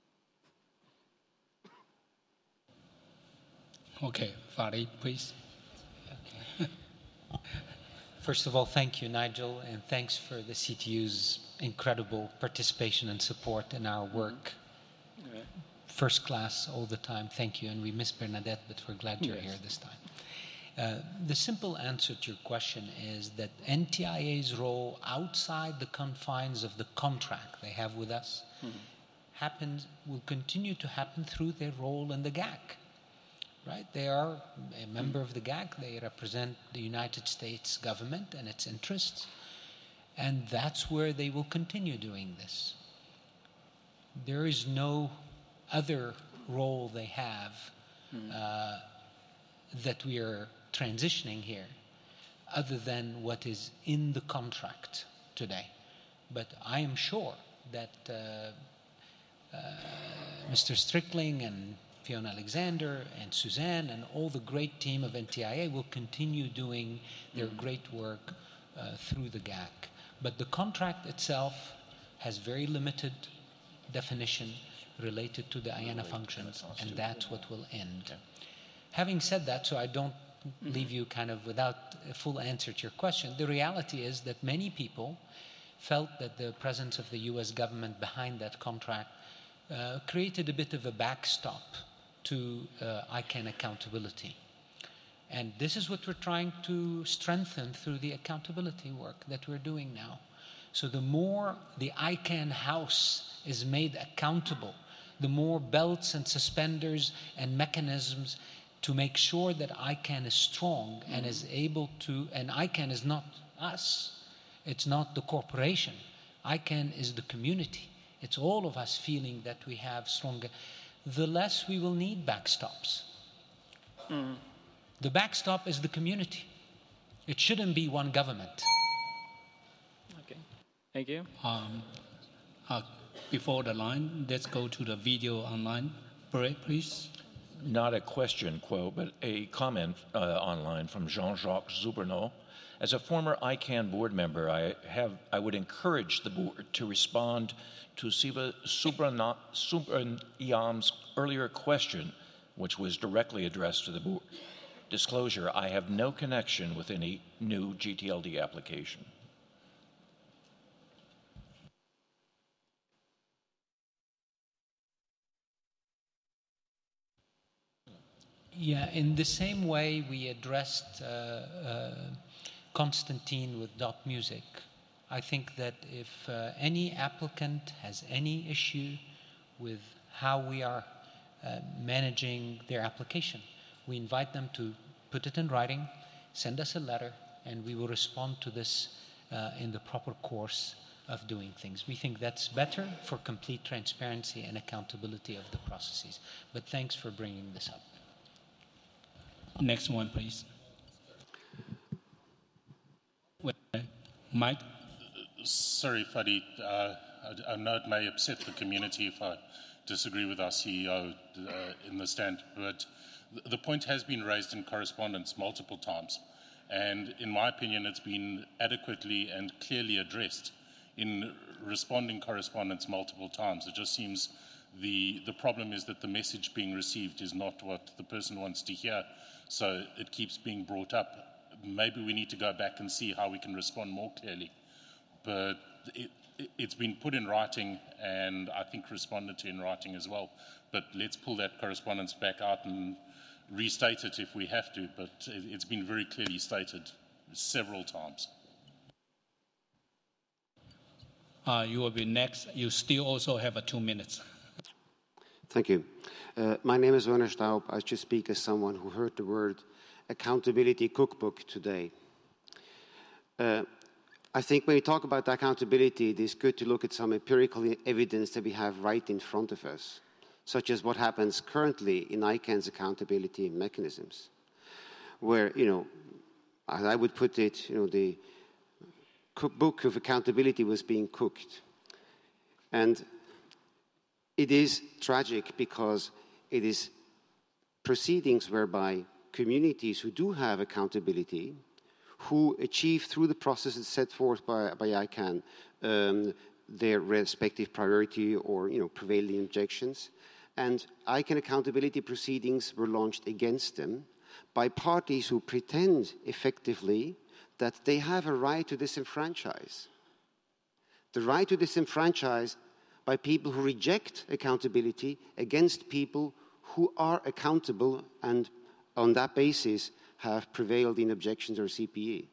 Okay, Fadi, please. Okay. First of all, thank you, Nigel, and thanks for the C T U's incredible participation and support in our work. Okay. First class all the time. Thank you, and we miss Bernadette, but we're glad you're yes. here this time. Uh, the simple answer to your question is that N T I A's role outside the confines of the contract they have with us mm-hmm. happens, will continue to happen through their role in the G A C. Right? They are a member of the G A C. They represent the United States government and its interests, and that's where they will continue doing this. There is no other role they have mm-hmm. uh, that we are transitioning here other than what is in the contract today. But I am sure that uh, uh, Mister Strickling and Fiona Alexander and Suzanne and all the great team of N T I A will continue doing their great work uh, through the G A C. But the contract itself has very limited definition related to the I A N A functions, and that's what will end. Having said that, so I don't leave you kind of without a full answer to your question, the reality is that many people felt that the presence of the U S government behind that contract uh, created a bit of a backstop to uh, I C A N accountability. And this is what we're trying to strengthen through the accountability work that we're doing now. So the more the I C A N house is made accountable, the more belts and suspenders and mechanisms to make sure that I C A N is strong and is able to, and I C A N is not us, it's not the corporation. I C A N is the community. It's all of us feeling that we have stronger, the less we will need backstops. Mm. The backstop is the community. It shouldn't be one government. Okay, thank you. Um, uh, before the line, let's go to the video online. Break, please. Not a question, Quo, but a comment uh, online from Jean-Jacques Zuberneau. As a former I C A N board member, I have I would encourage the board to respond to Siva Subramaniam's earlier question, which was directly addressed to the board. Disclosure, I have no connection with any new G T L D application. Yeah, in the same way we addressed uh, uh, Constantine with dot music, I think that if uh, any applicant has any issue with how we are uh, managing their application, we invite them to put it in writing, send us a letter, and we will respond to this uh, in the proper course of doing things. We think that's better for complete transparency and accountability of the processes. But thanks for bringing this up. Next one, please. Wait, Mike? Sorry, Fadi. Uh, I, I know it may upset the community if I disagree with our C E O uh, in the stand, but th- the point has been raised in correspondence multiple times, and in my opinion, it's been adequately and clearly addressed in responding correspondence multiple times. It just seems the the problem is that the message being received is not what the person wants to hear, so it keeps being brought up. Maybe we need to go back and see how we can respond more clearly. But it, it, it's been put in writing, and I think responded to in writing as well. But let's pull that correspondence back out and restate it if we have to. But it, it's been very clearly stated several times. Uh, you will be next. You still also have a two minutes. Thank you. Uh, my name is Werner Staub. I just speak as someone who heard the word accountability cookbook today. Uh, I think when we talk about accountability, it is good to look at some empirical evidence that we have right in front of us, such as what happens currently in I C A N's accountability mechanisms, where, you know, as I would put it, you know, the book of accountability was being cooked. And it is tragic because it is proceedings whereby communities who do have accountability, who achieve through the processes set forth by, by I C A N um, their respective priority or, you know, prevailing objections, and I C A N accountability proceedings were launched against them by parties who pretend effectively that they have a right to disenfranchise. The right to disenfranchise by people who reject accountability against people who are accountable and on that basis have prevailed in objections or C P E.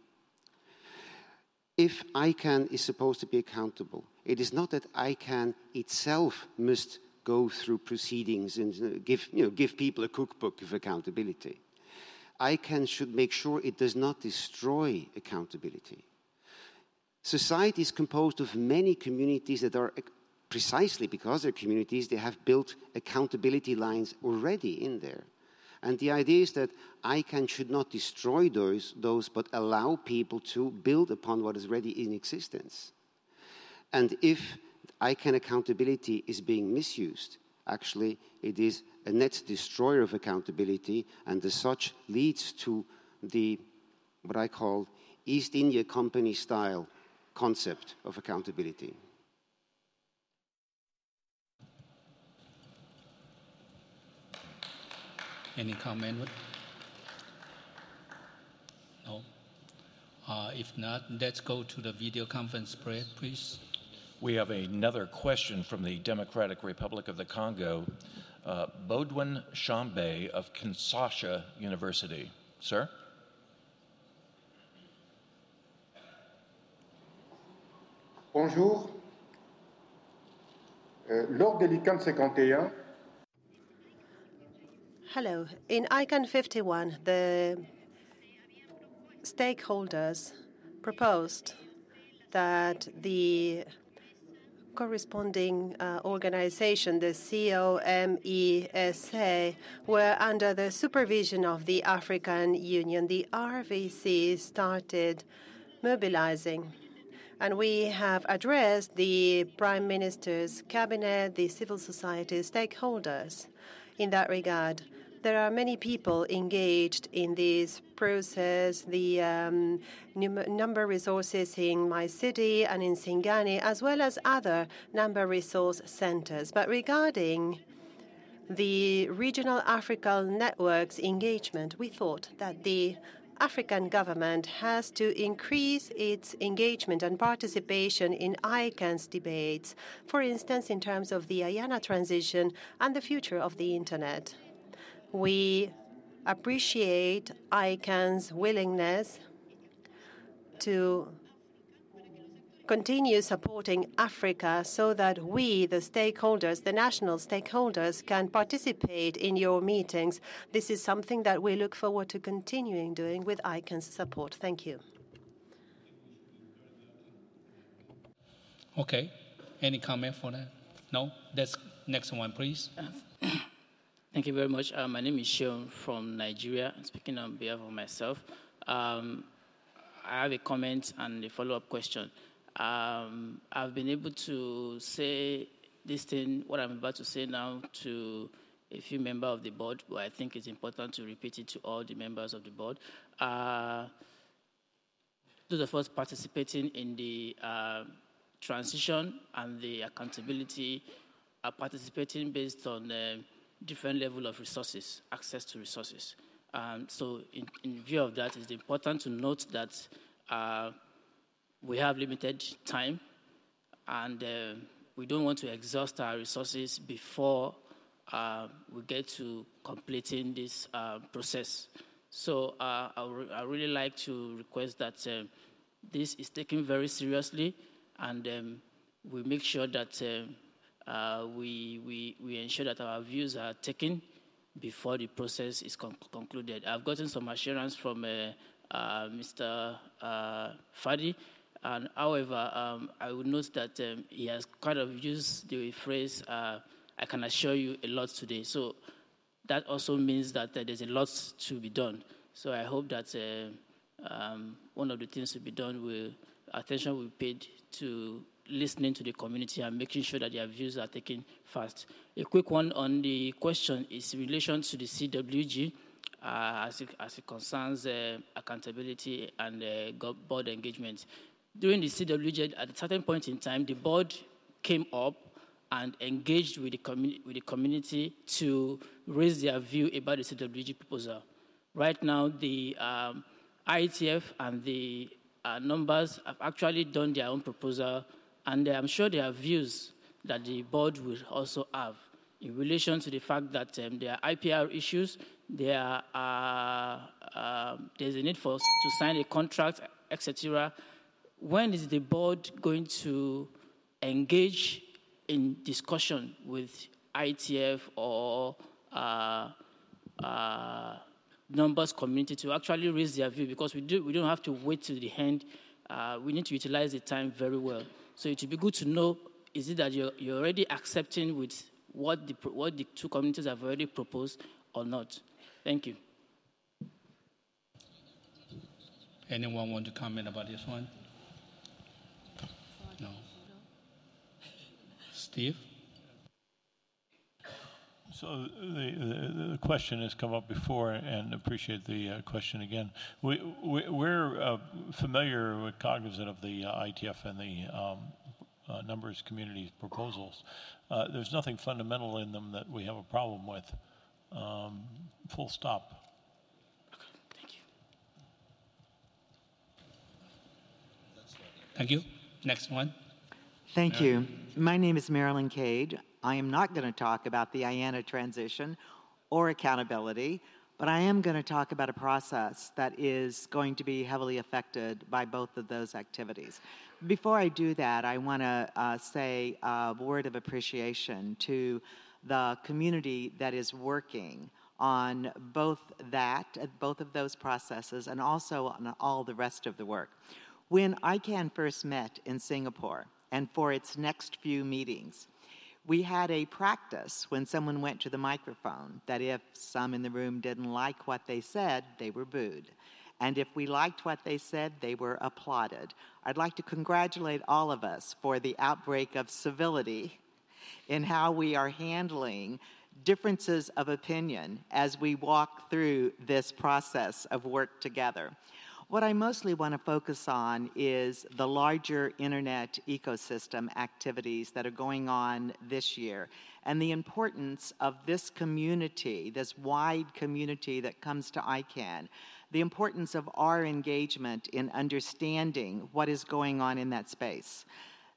If I C A N is supposed to be accountable, it is not that I C A N itself must go through proceedings and give, you know, give people a cookbook of accountability. I C A N should make sure it does not destroy accountability. Society is composed of many communities that are, precisely because they're communities, they have built accountability lines already in there. And the idea is that I C A N should not destroy those, those, but allow people to build upon what is already in existence. And if I C A N accountability is being misused, actually it is a net destroyer of accountability, and as such leads to the, what I call, East India Company style concept of accountability. Any comment? No. Uh, if not, let's go to the video conference spread, please. We have another question from the Democratic Republic of the Congo, uh, Baudouin Chambe of Kinshasa University. Sir? Bonjour. Euh, lors de l'I C A N fifty-one, Hello. In I C A N fifty-one, the stakeholders proposed that the corresponding uh, organization, the COMESA, were under the supervision of the African Union. The R V C started mobilizing, and we have addressed the Prime Minister's cabinet, the civil society stakeholders. In that regard, there are many people engaged in this process, the um, number resources in my city and in Singani, as well as other number resource centers. But regarding the regional African networks engagement, we thought that the African government has to increase its engagement and participation in I C A N's debates, for instance, in terms of the IANA transition and the future of the Internet. We appreciate I C A N's willingness to continue supporting Africa so that we, the stakeholders, the national stakeholders, can participate in your meetings. This is something that we look forward to continuing doing with I C A N's support. Thank you. Okay. Any comment for that? No? That's next one, please. Thank you very much. Uh, my name is Sean from Nigeria. I'm speaking on behalf of myself. Um, I have a comment and a follow-up question. Um, I've been able to say this thing, what I'm about to say now, to a few members of the board, but I think it's important to repeat it to all the members of the board. Uh, those of us participating in the uh, transition and the accountability are participating based on uh, different level of resources, access to resources. Um, so in, in view of that, it's important to note that uh, we have limited time, and uh, we don't want to exhaust our resources before uh, we get to completing this uh, process. So uh, I, re- I really like to request that uh, this is taken very seriously, and um, we make sure that uh, Uh, we, we, we ensure that our views are taken before the process is con- concluded. I've gotten some assurance from uh, uh, Mister Uh, Fadi, and however, um, I would note that um, he has kind of used the phrase, uh, I can assure you a lot today. So that also means that uh, there's a lot to be done. So I hope that uh, um, one of the things to be done, will attention will be paid to listening to the community and making sure that their views are taken fast. A quick one on the question is in relation to the C W G uh, as, it, as it concerns uh, accountability and uh, board engagement. During the C W G, at a certain point in time, the board came up and engaged with the, commu- with the community to raise their view about the C W G proposal. Right now, the um, I E T F and the uh, numbers have actually done their own proposal, and I'm sure there are views that the board will also have in relation to the fact that um, there are I P R issues, there are, uh, there's a need for us to sign a contract, et cetera. When is the board going to engage in discussion with I T F or uh, uh, numbers community to actually raise their view? Because we, do, we don't have to wait till the end. Uh, we need to utilize the time very well. So it would be good to know, is it that you're, you're already accepting with what the, what the two communities have already proposed or not? Thank you. Anyone want to comment about this one? No. Steve? So the, the, the question has come up before, and appreciate the uh, question again. We, we, we're uh, familiar, we're cognizant of the uh, I T F and the um, uh, numbers community proposals. Uh, there's nothing fundamental in them that we have a problem with. Um, full stop. Thank you. Next one. Thank Marilyn. you. My name is Marilyn Cade. I am not going to talk about the I A N A transition or accountability, but I am going to talk about a process that is going to be heavily affected by both of those activities. Before I do that, I want to uh, say a word of appreciation to the community that is working on both that, both of those processes, and also on all the rest of the work. When I CAN first met in Singapore, and for its next few meetings, we had a practice when someone went to the microphone that if some in the room didn't like what they said, they were booed. And if we liked what they said, they were applauded. I'd like to congratulate all of us for the outbreak of civility in how we are handling differences of opinion as we walk through this process of work together. What I mostly want to focus on is the larger internet ecosystem activities that are going on this year and the importance of this community, this wide community that comes to I CAN, the importance of our engagement in understanding what is going on in that space.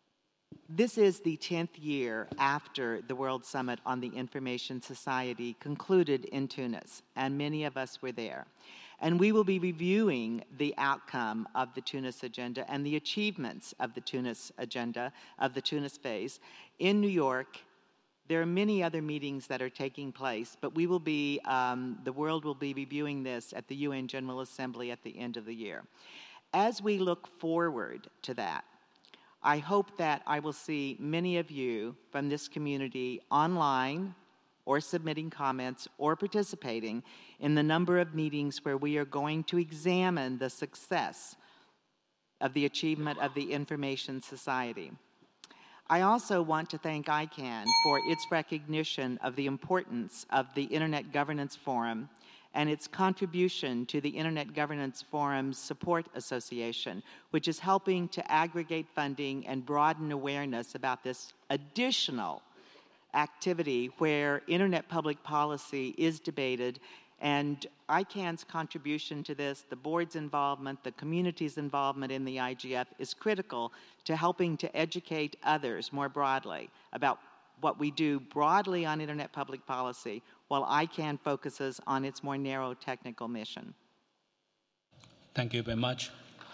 This is the tenth year after the World Summit on the Information Society concluded in Tunis, and many of us were there. And we will be reviewing the outcome of the Tunis agenda and the achievements of the Tunis agenda, of the Tunis phase, in New York. There are many other meetings that are taking place, but we will be, um, the world will be reviewing this at the U N General Assembly at the end of the year. As we look forward to that, I hope that I will see many of you from this community online or submitting comments or participating in the number of meetings where we are going to examine the success of the achievement of the Information Society. I also want to thank I CAN for its recognition of the importance of the Internet Governance Forum and its contribution to the Internet Governance Forum's Support Association, which is helping to aggregate funding and broaden awareness about this additional activity where Internet public policy is debated. And I CAN's contribution to this, the board's involvement, the community's involvement in the I G F is critical to helping to educate others more broadly about what we do broadly on Internet public policy, while I CAN focuses on its more narrow technical mission. Thank you very much.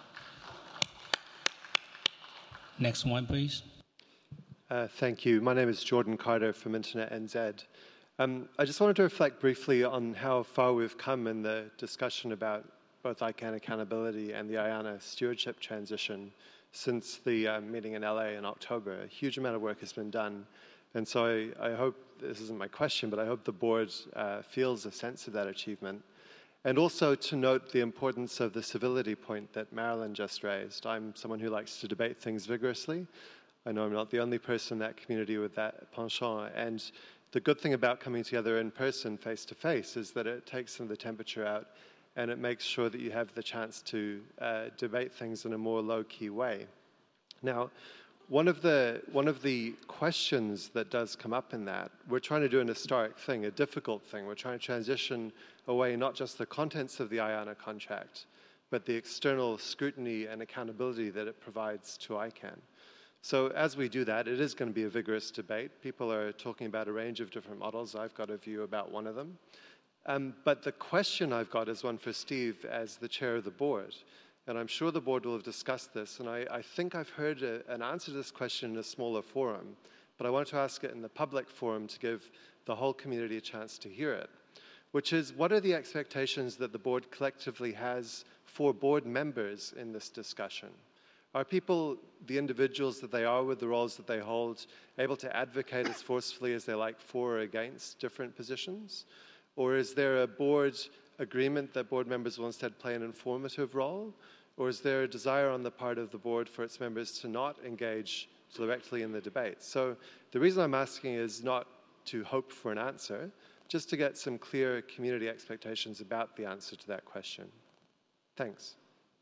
Next one, please. Uh, thank you. My name is Jordan Carter from Internet N Z. Um, I just wanted to reflect briefly on how far we've come in the discussion about both I CAN accountability and the I A N A stewardship transition since the uh, meeting in L A in October. A huge amount of work has been done. And so I, I hope, this isn't my question, but I hope the board uh, feels a sense of that achievement. And also to note the importance of the civility point that Marilyn just raised. I'm someone who likes to debate things vigorously. I know I'm not the only person in that community with that penchant. And the good thing about coming together in person, face to face, is that it takes some of the temperature out and it makes sure that you have the chance to uh, debate things in a more low-key way. Now, one of the one of the questions that does come up in that, we're trying to do an historic thing, a difficult thing. We're trying to transition away not just the contents of the I A N A contract, but the external scrutiny and accountability that it provides to I CAN. So as we do that, it is going to be a vigorous debate. People are talking about a range of different models. I've got a view about one of them. Um, but the question I've got is one for Steve as the chair of the board. And I'm sure the board will have discussed this. And I, I think I've heard a, an answer to this question in a smaller forum. But I want to ask it in the public forum to give the whole community a chance to hear it, which is, what are the expectations that the board collectively has for board members in this discussion? Are people, the individuals that they are with the roles that they hold, able to advocate as forcefully as they like for or against different positions? Or is there a board agreement that board members will instead play an informative role? Or is there a desire on the part of the board for its members to not engage directly in the debate? So the reason I'm asking is not to hope for an answer, just to get some clear community expectations about the answer to that question. Thanks.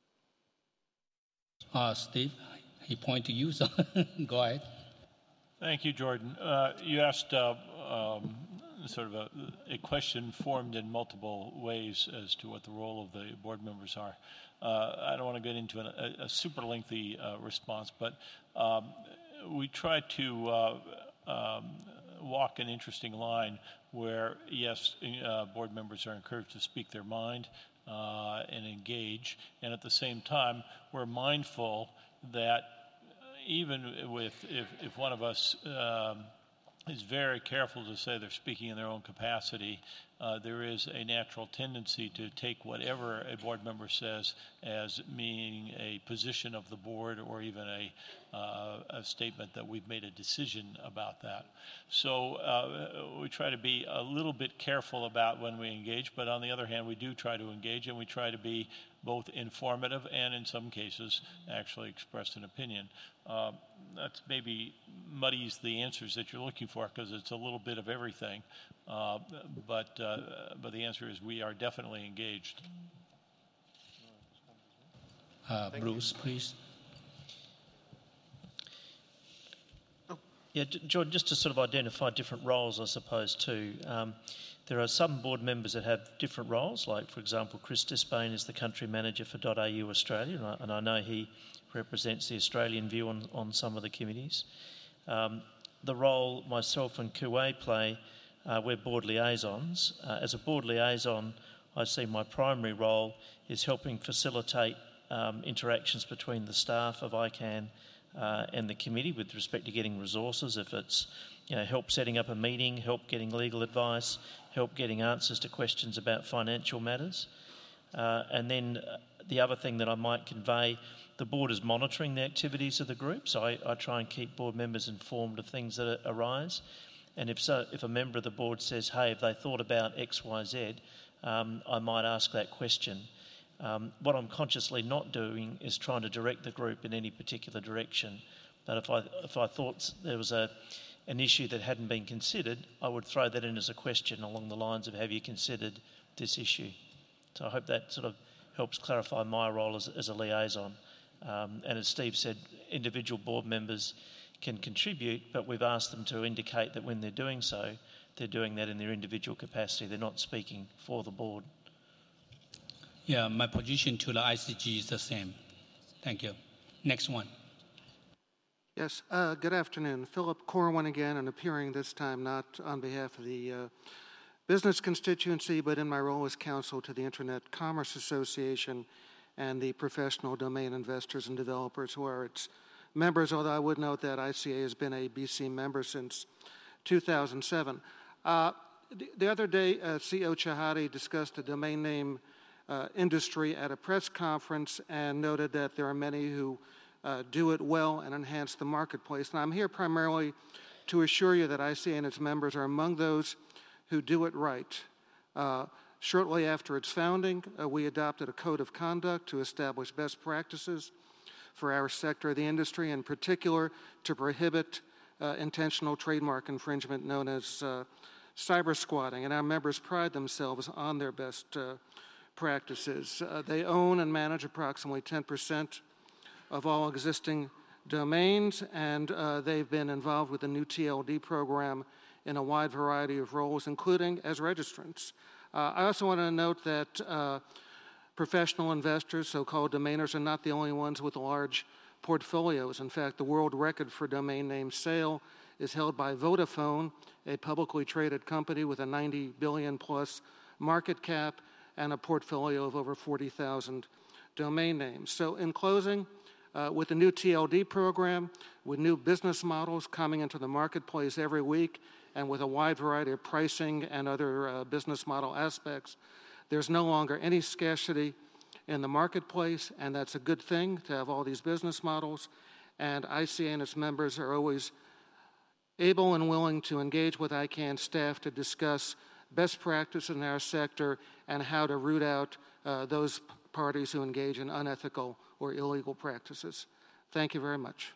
Uh, Steve, he pointed to you, so go ahead. Thank you, Jordan. Uh, you asked uh, um, sort of a, a question formed in multiple ways as to what the role of the board members are. Uh, I don't want to get into an, a, a super lengthy uh, response, but um, we try to uh, um, walk an interesting line where, yes, uh, board members are encouraged to speak their mind uh, and engage, and at the same time, we're mindful that even with if, if one of us um, is very careful to say they're speaking in their own capacity, uh, there is a natural tendency to take whatever a board member says as meaning a position of the board or even a, uh, a statement that we've made a decision about that. So uh, we try to be a little bit careful about when we engage, but on the other hand, we do try to engage, and we try to be both informative and in some cases actually express an opinion. Uh, that's maybe muddies the answers that you're looking for because it's a little bit of everything. Uh, but, uh, but the answer is we are definitely engaged. Uh, Bruce, please. Yeah, Jordan, just to sort of identify different roles, I suppose, too. Um, there are some board members that have different roles, like, for example, Chris Despain is the country manager for .au Australia, and I, and I know he represents the Australian view on, on some of the committees. Um, the role myself and Kuwait play, uh, we're board liaisons. Uh, as a board liaison, I see my primary role is helping facilitate um, interactions between the staff of I CAN uh, and the committee with respect to getting resources, if it's you know, help setting up a meeting, help getting legal advice, help getting answers to questions about financial matters. Uh, and then uh, the other thing that I might convey, the board is monitoring the activities of the group, so I, I try and keep board members informed of things that arise. And if so, if a member of the board says, hey, have they thought about X, Y, Z, um, I might ask that question. Um, what I'm consciously not doing is trying to direct the group in any particular direction. But if I, if I thought there was a, an issue that hadn't been considered, I would throw that in as a question along the lines of, have you considered this issue? So I hope that sort of helps clarify my role as, as a liaison. Um, and as Steve said, individual board members can contribute, but we've asked them to indicate that when they're doing so, they're doing that in their individual capacity. They're not speaking for the board. Yeah, my position to the I C G is the same. Thank you. Next one. Yes, uh, good afternoon. Philip Corwin again, and appearing this time not on behalf of the uh, business constituency, but in my role as counsel to the Internet Commerce Association and the professional domain investors and developers who are its members, although I would note that I C A has been a B C member since two thousand seven. Uh, the other day, uh, C E O Chahati discussed the domain name uh, industry at a press conference and noted that there are many who uh, do it well and enhance the marketplace. And I'm here primarily to assure you that I C A and its members are among those who do it right. Uh, shortly after its founding, uh, we adopted a code of conduct to establish best practices for our sector of the industry, in particular to prohibit uh, intentional trademark infringement known as uh, cyber squatting. And our members pride themselves on their best uh, practices. Uh, they own and manage approximately ten percent of all existing domains, and uh, they've been involved with the new T L D program in a wide variety of roles, including as registrants. Uh, I also want to note that uh, professional investors, so-called domainers, are not the only ones with large portfolios. In fact, the world record for domain name sale is held by Vodafone, a publicly traded company with a ninety billion plus market cap and a portfolio of over forty thousand domain names. So in closing, uh, with the new T L D program, with new business models coming into the marketplace every week, and with a wide variety of pricing and other uh, business model aspects, there's no longer any scarcity in the marketplace, and that's a good thing to have all these business models. And I C A and its members are always able and willing to engage with I CANN staff to discuss best practice in our sector and how to root out uh, those parties who engage in unethical or illegal practices. Thank you very much.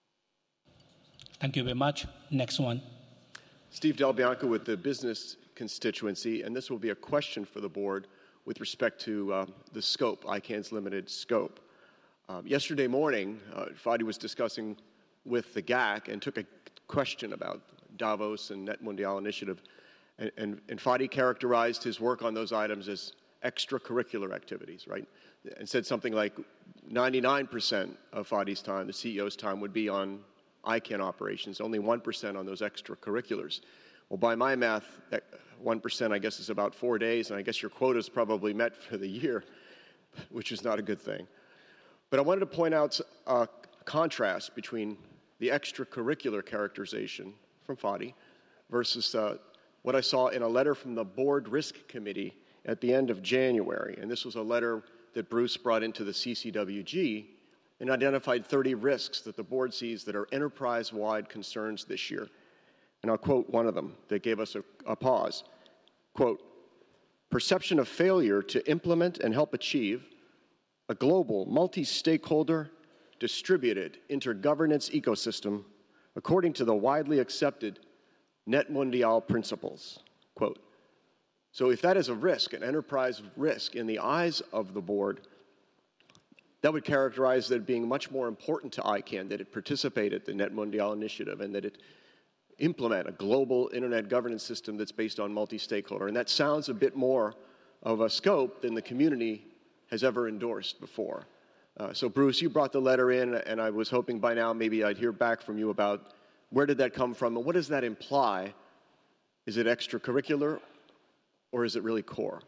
Thank you very much. Next one. Steve Del Bianco with the business constituency, and this will be a question for the board with respect to uh, the scope, I CANN's limited scope. Um, yesterday morning, uh, Fadi was discussing with the G A C and took a question about Davos and Net Mundial initiative And, and, and Fadi characterized his work on those items as extracurricular activities, right? And said something like ninety-nine percent of Fadi's time, the C E O's time, would be on I CANN operations, only one percent on those extracurriculars. Well, by my math, that one percent, I guess, is about four days, and I guess your quota is probably met for the year, which is not a good thing. But I wanted to point out a contrast between the extracurricular characterization from Fadi versus uh, what I saw in a letter from the Board Risk Committee at the end of January. And this was a letter that Bruce brought into the C C W G and identified thirty risks that the board sees that are enterprise-wide concerns this year. And I'll quote one of them that gave us a, a pause. Quote, perception of failure to implement and help achieve a global, multi-stakeholder, distributed intergovernance ecosystem according to the widely accepted Net Mundial principles. Quote, so if that is a risk, an enterprise risk in the eyes of the board, that would characterize it being much more important to I CANN that it participate at the Net Mundial initiative and that it implement a global internet governance system that's based on multi-stakeholder. And that sounds a bit more of a scope than the community has ever endorsed before. Uh, so Bruce, you brought the letter in, and I was hoping by now maybe I'd hear back from you about where did that come from and what does that imply? Is it extracurricular or is it really core?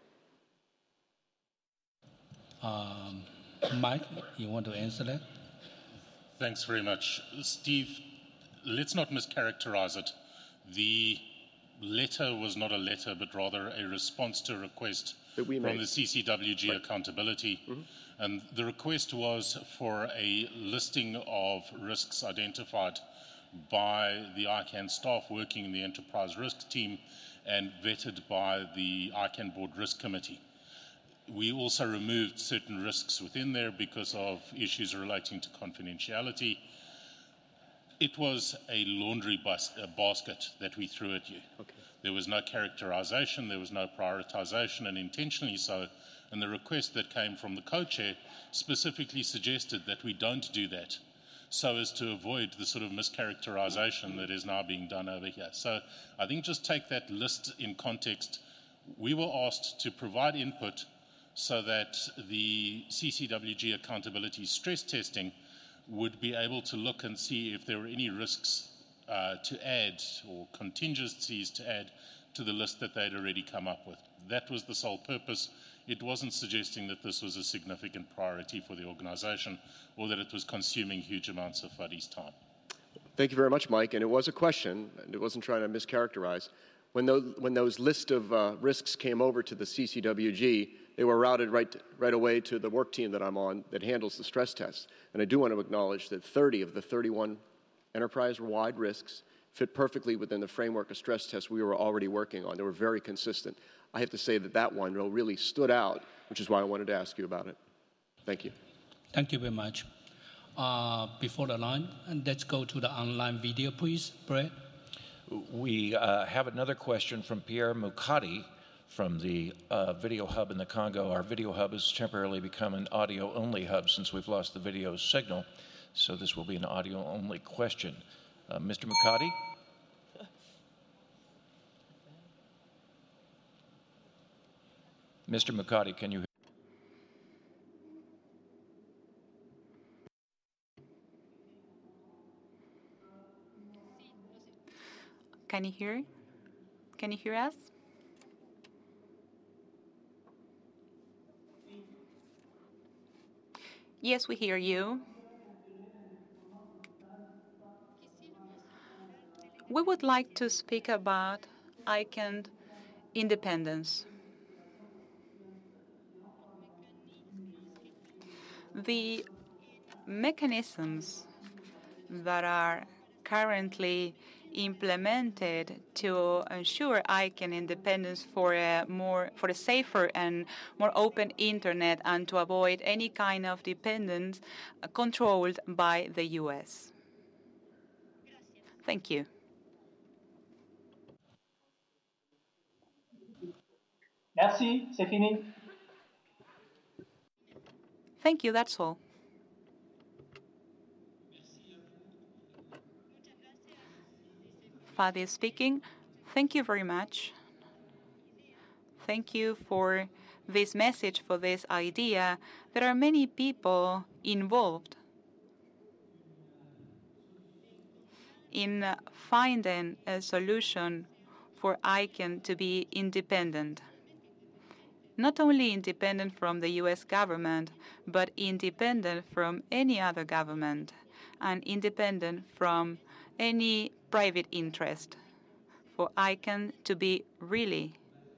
Um, Mike, you want to answer that? Thanks very much. Steve, let's not mischaracterize it. The letter was not a letter, but rather a response to a request that we from made. the C C W G Right. Accountability. Mm-hmm. And the request was for a listing of risks identified by the I CANN staff working in the enterprise risk team and vetted by the I CANN Board Risk Committee. We also removed certain risks within there because of issues relating to confidentiality. It was a laundry bus, a basket that we threw at you. Okay. There was no characterization, there was no prioritization, and intentionally so. And the request that came from the co-chair specifically suggested that we don't do that so as to avoid the sort of mischaracterization that is now being done over here. So I think just take that list in context. We were asked to provide input so that the C C W G accountability stress testing would be able to look and see if there were any risks uh, to add or contingencies to add to the list that they'd already come up with. That was the sole purpose. It wasn't suggesting that this was a significant priority for the organization or that it was consuming huge amounts of Fadi's time. Thank you very much, Mike. And it was a question, and it wasn't trying to mischaracterize. When those, when those list of uh, risks came over to the C C W G, they were routed right, right away to the work team that I'm on that handles the stress tests. And I do want to acknowledge that thirty of the thirty-one enterprise-wide risks fit perfectly within the framework of stress tests we were already working on. They were very consistent. I have to say that that one really stood out, which is why I wanted to ask you about it. Thank you. Thank you very much. Uh, before the line, and let's go to the online video, please, Brett. We uh, have another question from Pierre Mukadi from the uh, Video Hub in the Congo. Our Video Hub has temporarily become an audio-only hub since we've lost the video signal, so this will be an audio-only question. Uh, Mister Mukadi? Mister Mukadi, can you hear? Can you hear? Can you hear us? Yes, we hear you. We would like to speak about I CANN independence. The mechanisms that are currently implemented to ensure I CANN independence for a more for a safer and more open internet and to avoid any kind of dependence uh, controlled by the U S. Thank you. Merci, c'est fini. Thank you, that's all. Fadi speaking. Thank you very much Thank you for this message, for this idea. There are many people involved in finding a solution for I C A N to be independent. Not only independent from the U S government, but independent from any other government and independent from any private interest, for I C A N to be really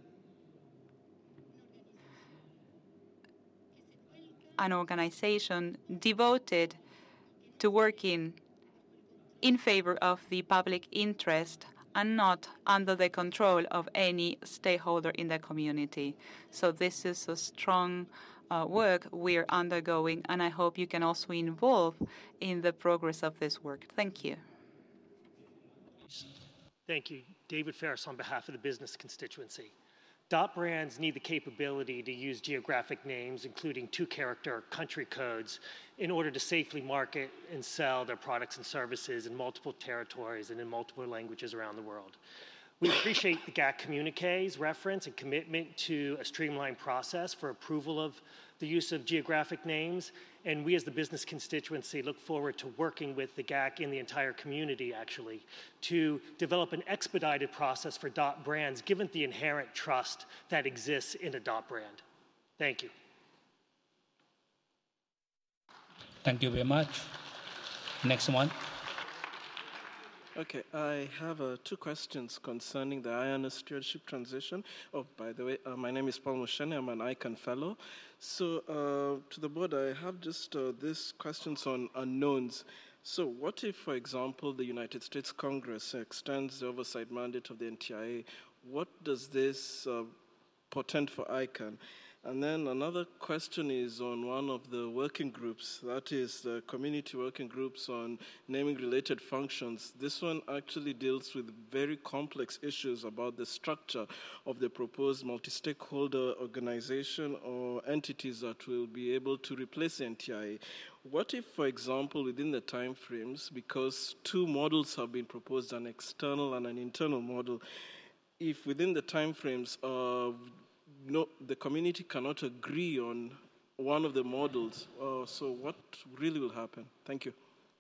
an organization devoted to working in favor of the public interest and not under the control of any stakeholder in the community. So this is a strong uh, work we're undergoing, and I hope you can also involve in the progress of this work. Thank you. Thank you. David Ferris on behalf of the business constituency. Dot brands need the capability to use geographic names, including two-character country codes, in order to safely market and sell their products and services in multiple territories and in multiple languages around the world. We appreciate the G A C communique's reference and commitment to a streamlined process for approval of the use of geographic names, and we as the business constituency look forward to working with the G A C and the entire community, actually, to develop an expedited process for dot brands, given the inherent trust that exists in a dot brand. Thank you. Thank you very much. Next one. Okay, I have uh, two questions concerning the I A N A stewardship transition. Oh, by the way, uh, my name is Paul Mushani. I'm an I C A N fellow. So uh, to the board, I have just uh, these questions on unknowns. So what if, for example, the United States Congress extends the oversight mandate of the N T I A? What does this uh, portend for I C A N? And then another question is on one of the working groups, that is the community working groups on naming-related functions. This one actually deals with very complex issues about the structure of the proposed multi-stakeholder organization or entities that will be able to replace the N T I A. What if, for example, within the timeframes, because two models have been proposed, an external and an internal model, if within the timeframes of No, the community cannot agree on one of the models. Uh, so what really will happen? Thank you.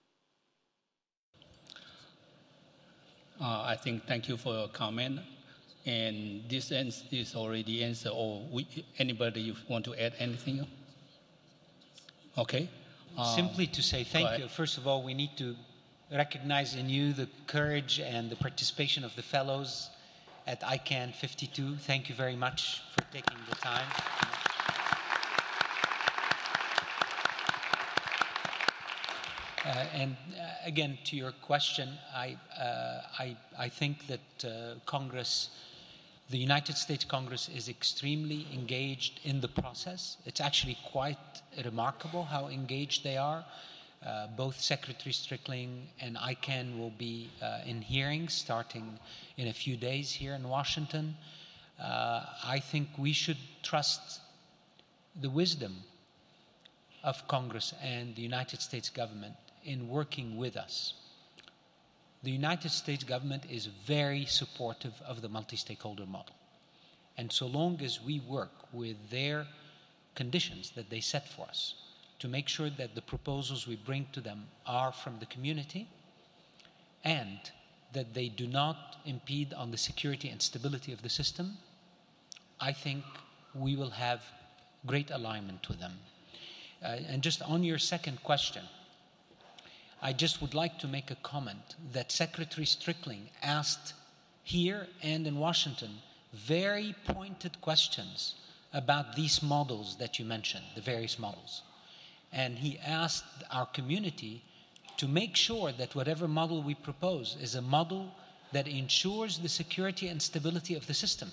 Uh, I think thank you for your comment. And this is already answered. Or we, anybody want to add anything? Okay. Um, Simply to say thank you. First of all, we need to recognize in you the courage and the participation of the fellows at I C A N fifty-two. Thank you very much for taking the time. Uh, and uh, again, to your question, I, uh, I, I think that uh, Congress, the United States Congress, is extremely engaged in the process. It's actually quite remarkable how engaged they are. Uh, both Secretary Strickling and I C A N will be uh, in hearings starting in a few days here in Washington. Uh, I think we should trust the wisdom of Congress and the United States government in working with us. The United States government is very supportive of the multi-stakeholder model. And so long as we work with their conditions that they set for us, to make sure that the proposals we bring to them are from the community and that they do not impede on the security and stability of the system, I think we will have great alignment with them. Uh, and just on your second question, I just would like to make a comment that Secretary Strickling asked here and in Washington very pointed questions about these models that you mentioned, the various models. And he asked our community to make sure that whatever model we propose is a model that ensures the security and stability of the system.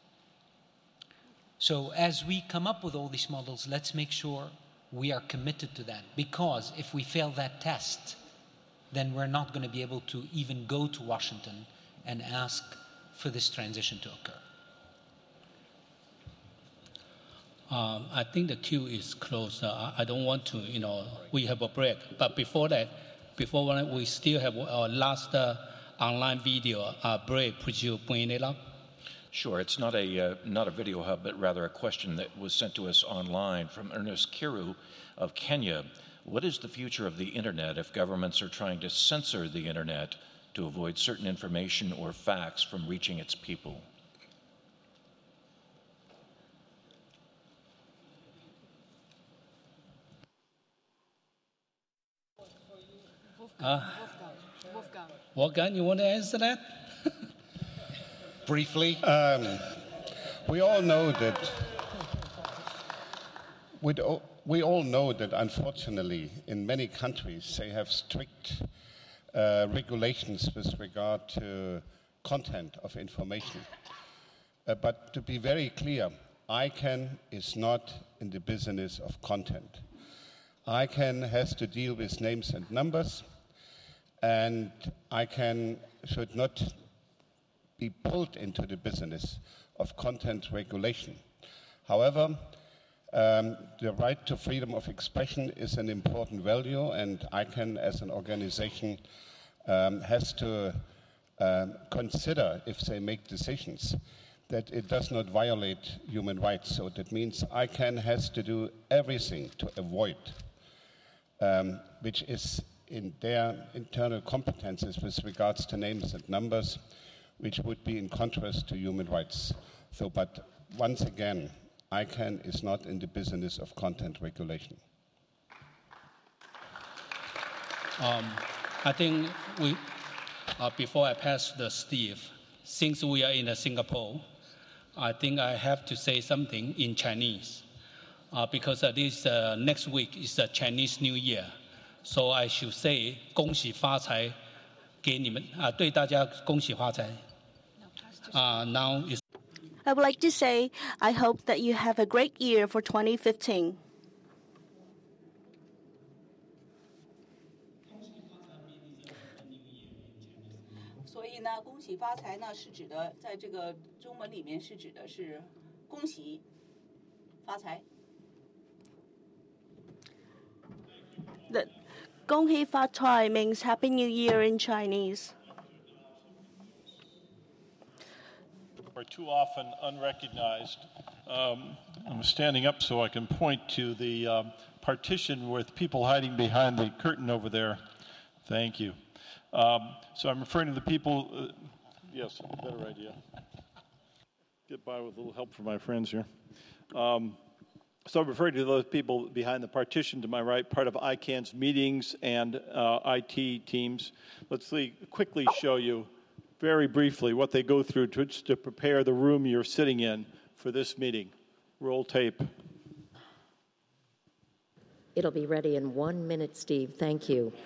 So as we come up with all these models, let's make sure we are committed to that. Because if we fail that test, then we're not going to be able to even go to Washington and ask for this transition to occur. Um, I think the queue is closed. Uh, I don't want to, you know, we have a break. But before that, before that, we still have our last uh, online video uh, break. Could you bring it up? Sure. It's not a, uh, not a video hub, but rather a question that was sent to us online from Ernest Kiru of Kenya. What is the future of the internet if governments are trying to censor the internet to avoid certain information or facts from reaching its people? Uh, Wolfgang, you want to answer that? Briefly, um, we all know that we, do, we all know that unfortunately in many countries they have strict uh, regulations with regard to content of information. Uh, but to be very clear, I CANN is not in the business of content. I CANN has to deal with names and numbers, and I CANN should not be pulled into the business of content regulation. However, um, the right to freedom of expression is an important value, and I CANN as an organization um, has to um, consider, if they make decisions, that it does not violate human rights. So that means I CANN has to do everything to avoid, um, which is in their internal competences with regards to names and numbers, which would be in contrast to human rights. So, but once again, I CANN is not in the business of content regulation. Um, I think we, uh, before I pass to Steve, since we are in uh, Singapore, I think I have to say something in Chinese, uh, because uh, this uh, next week is the Chinese New Year. So I should say, 恭喜发财给你们啊，对大家恭喜发财。Uh, now is I would like to say, I hope that you have a great year for twenty fifteen. 所以呢，恭喜发财呢是指的，在这个中文里面是指的是恭喜发财。 The 恭喜发财 means Happy New Year in Chinese. Are too often unrecognized. Um, I'm standing up so I can point to the um, partition with people hiding behind the curtain over there. Thank you. Um, so I'm referring to the people. Uh, yes, better idea. Get by with a little help from my friends here. Um, so I'm referring to those people behind the partition to my right, part of I CANN's meetings and uh, I T teams. Let's see, quickly show you very briefly what they go through to, to prepare the room you're sitting in for this meeting. Roll tape. It'll be ready in one minute, Steve. Thank you.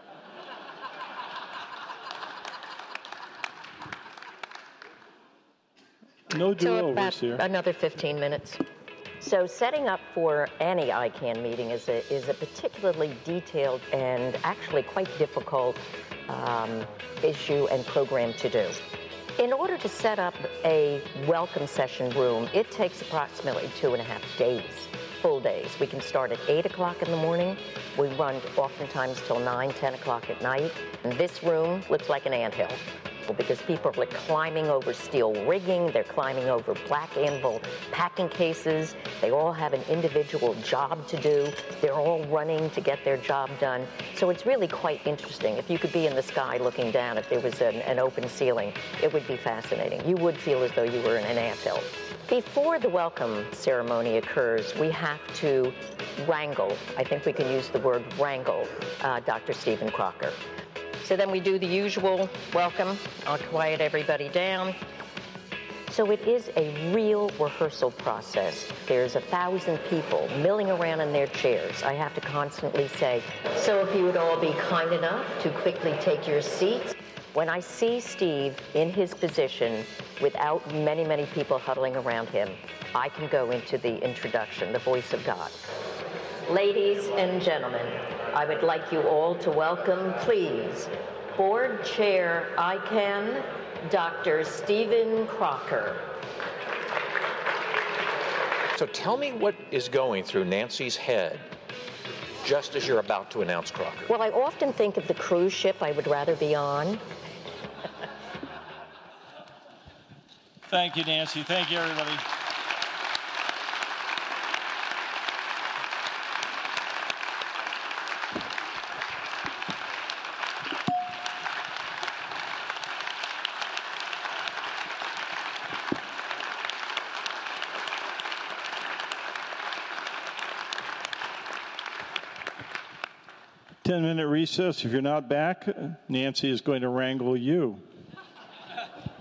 No so do-overs about here. Another fifteen minutes. So setting up for any I CANN meeting is a, is a particularly detailed and actually quite difficult um, issue and program to do. In order to set up a welcome session room, it takes approximately two and a half days, full days. We can start at eight o'clock in the morning. We run oftentimes till nine, ten o'clock at night. And this room looks like an anthill, because people are like climbing over steel rigging, they're climbing over black anvil packing cases, they all have an individual job to do, they're all running to get their job done. So it's really quite interesting. If you could be in the sky looking down, if there was an, an open ceiling, it would be fascinating. You would feel as though you were in an anthill. Before the welcome ceremony occurs, we have to wrangle, I think we can use the word wrangle, uh, Doctor Stephen Crocker. So then we do the usual welcome. I'll quiet everybody down. So it is a real rehearsal process. There's a thousand people milling around in their chairs. I have to constantly say, so if you would all be kind enough to quickly take your seats. When I see Steve in his position without many, many people huddling around him, I can go into the introduction, the voice of God. Ladies and gentlemen, I would like you all to welcome, please, Board Chair I CANN, Doctor Stephen Crocker. So tell me what is going through Nancy's head just as you're about to announce Crocker. Well, I often think of the cruise ship I would rather be on. Thank you, Nancy. Thank you, everybody. ten-minute recess. If you're not back, Nancy is going to wrangle you.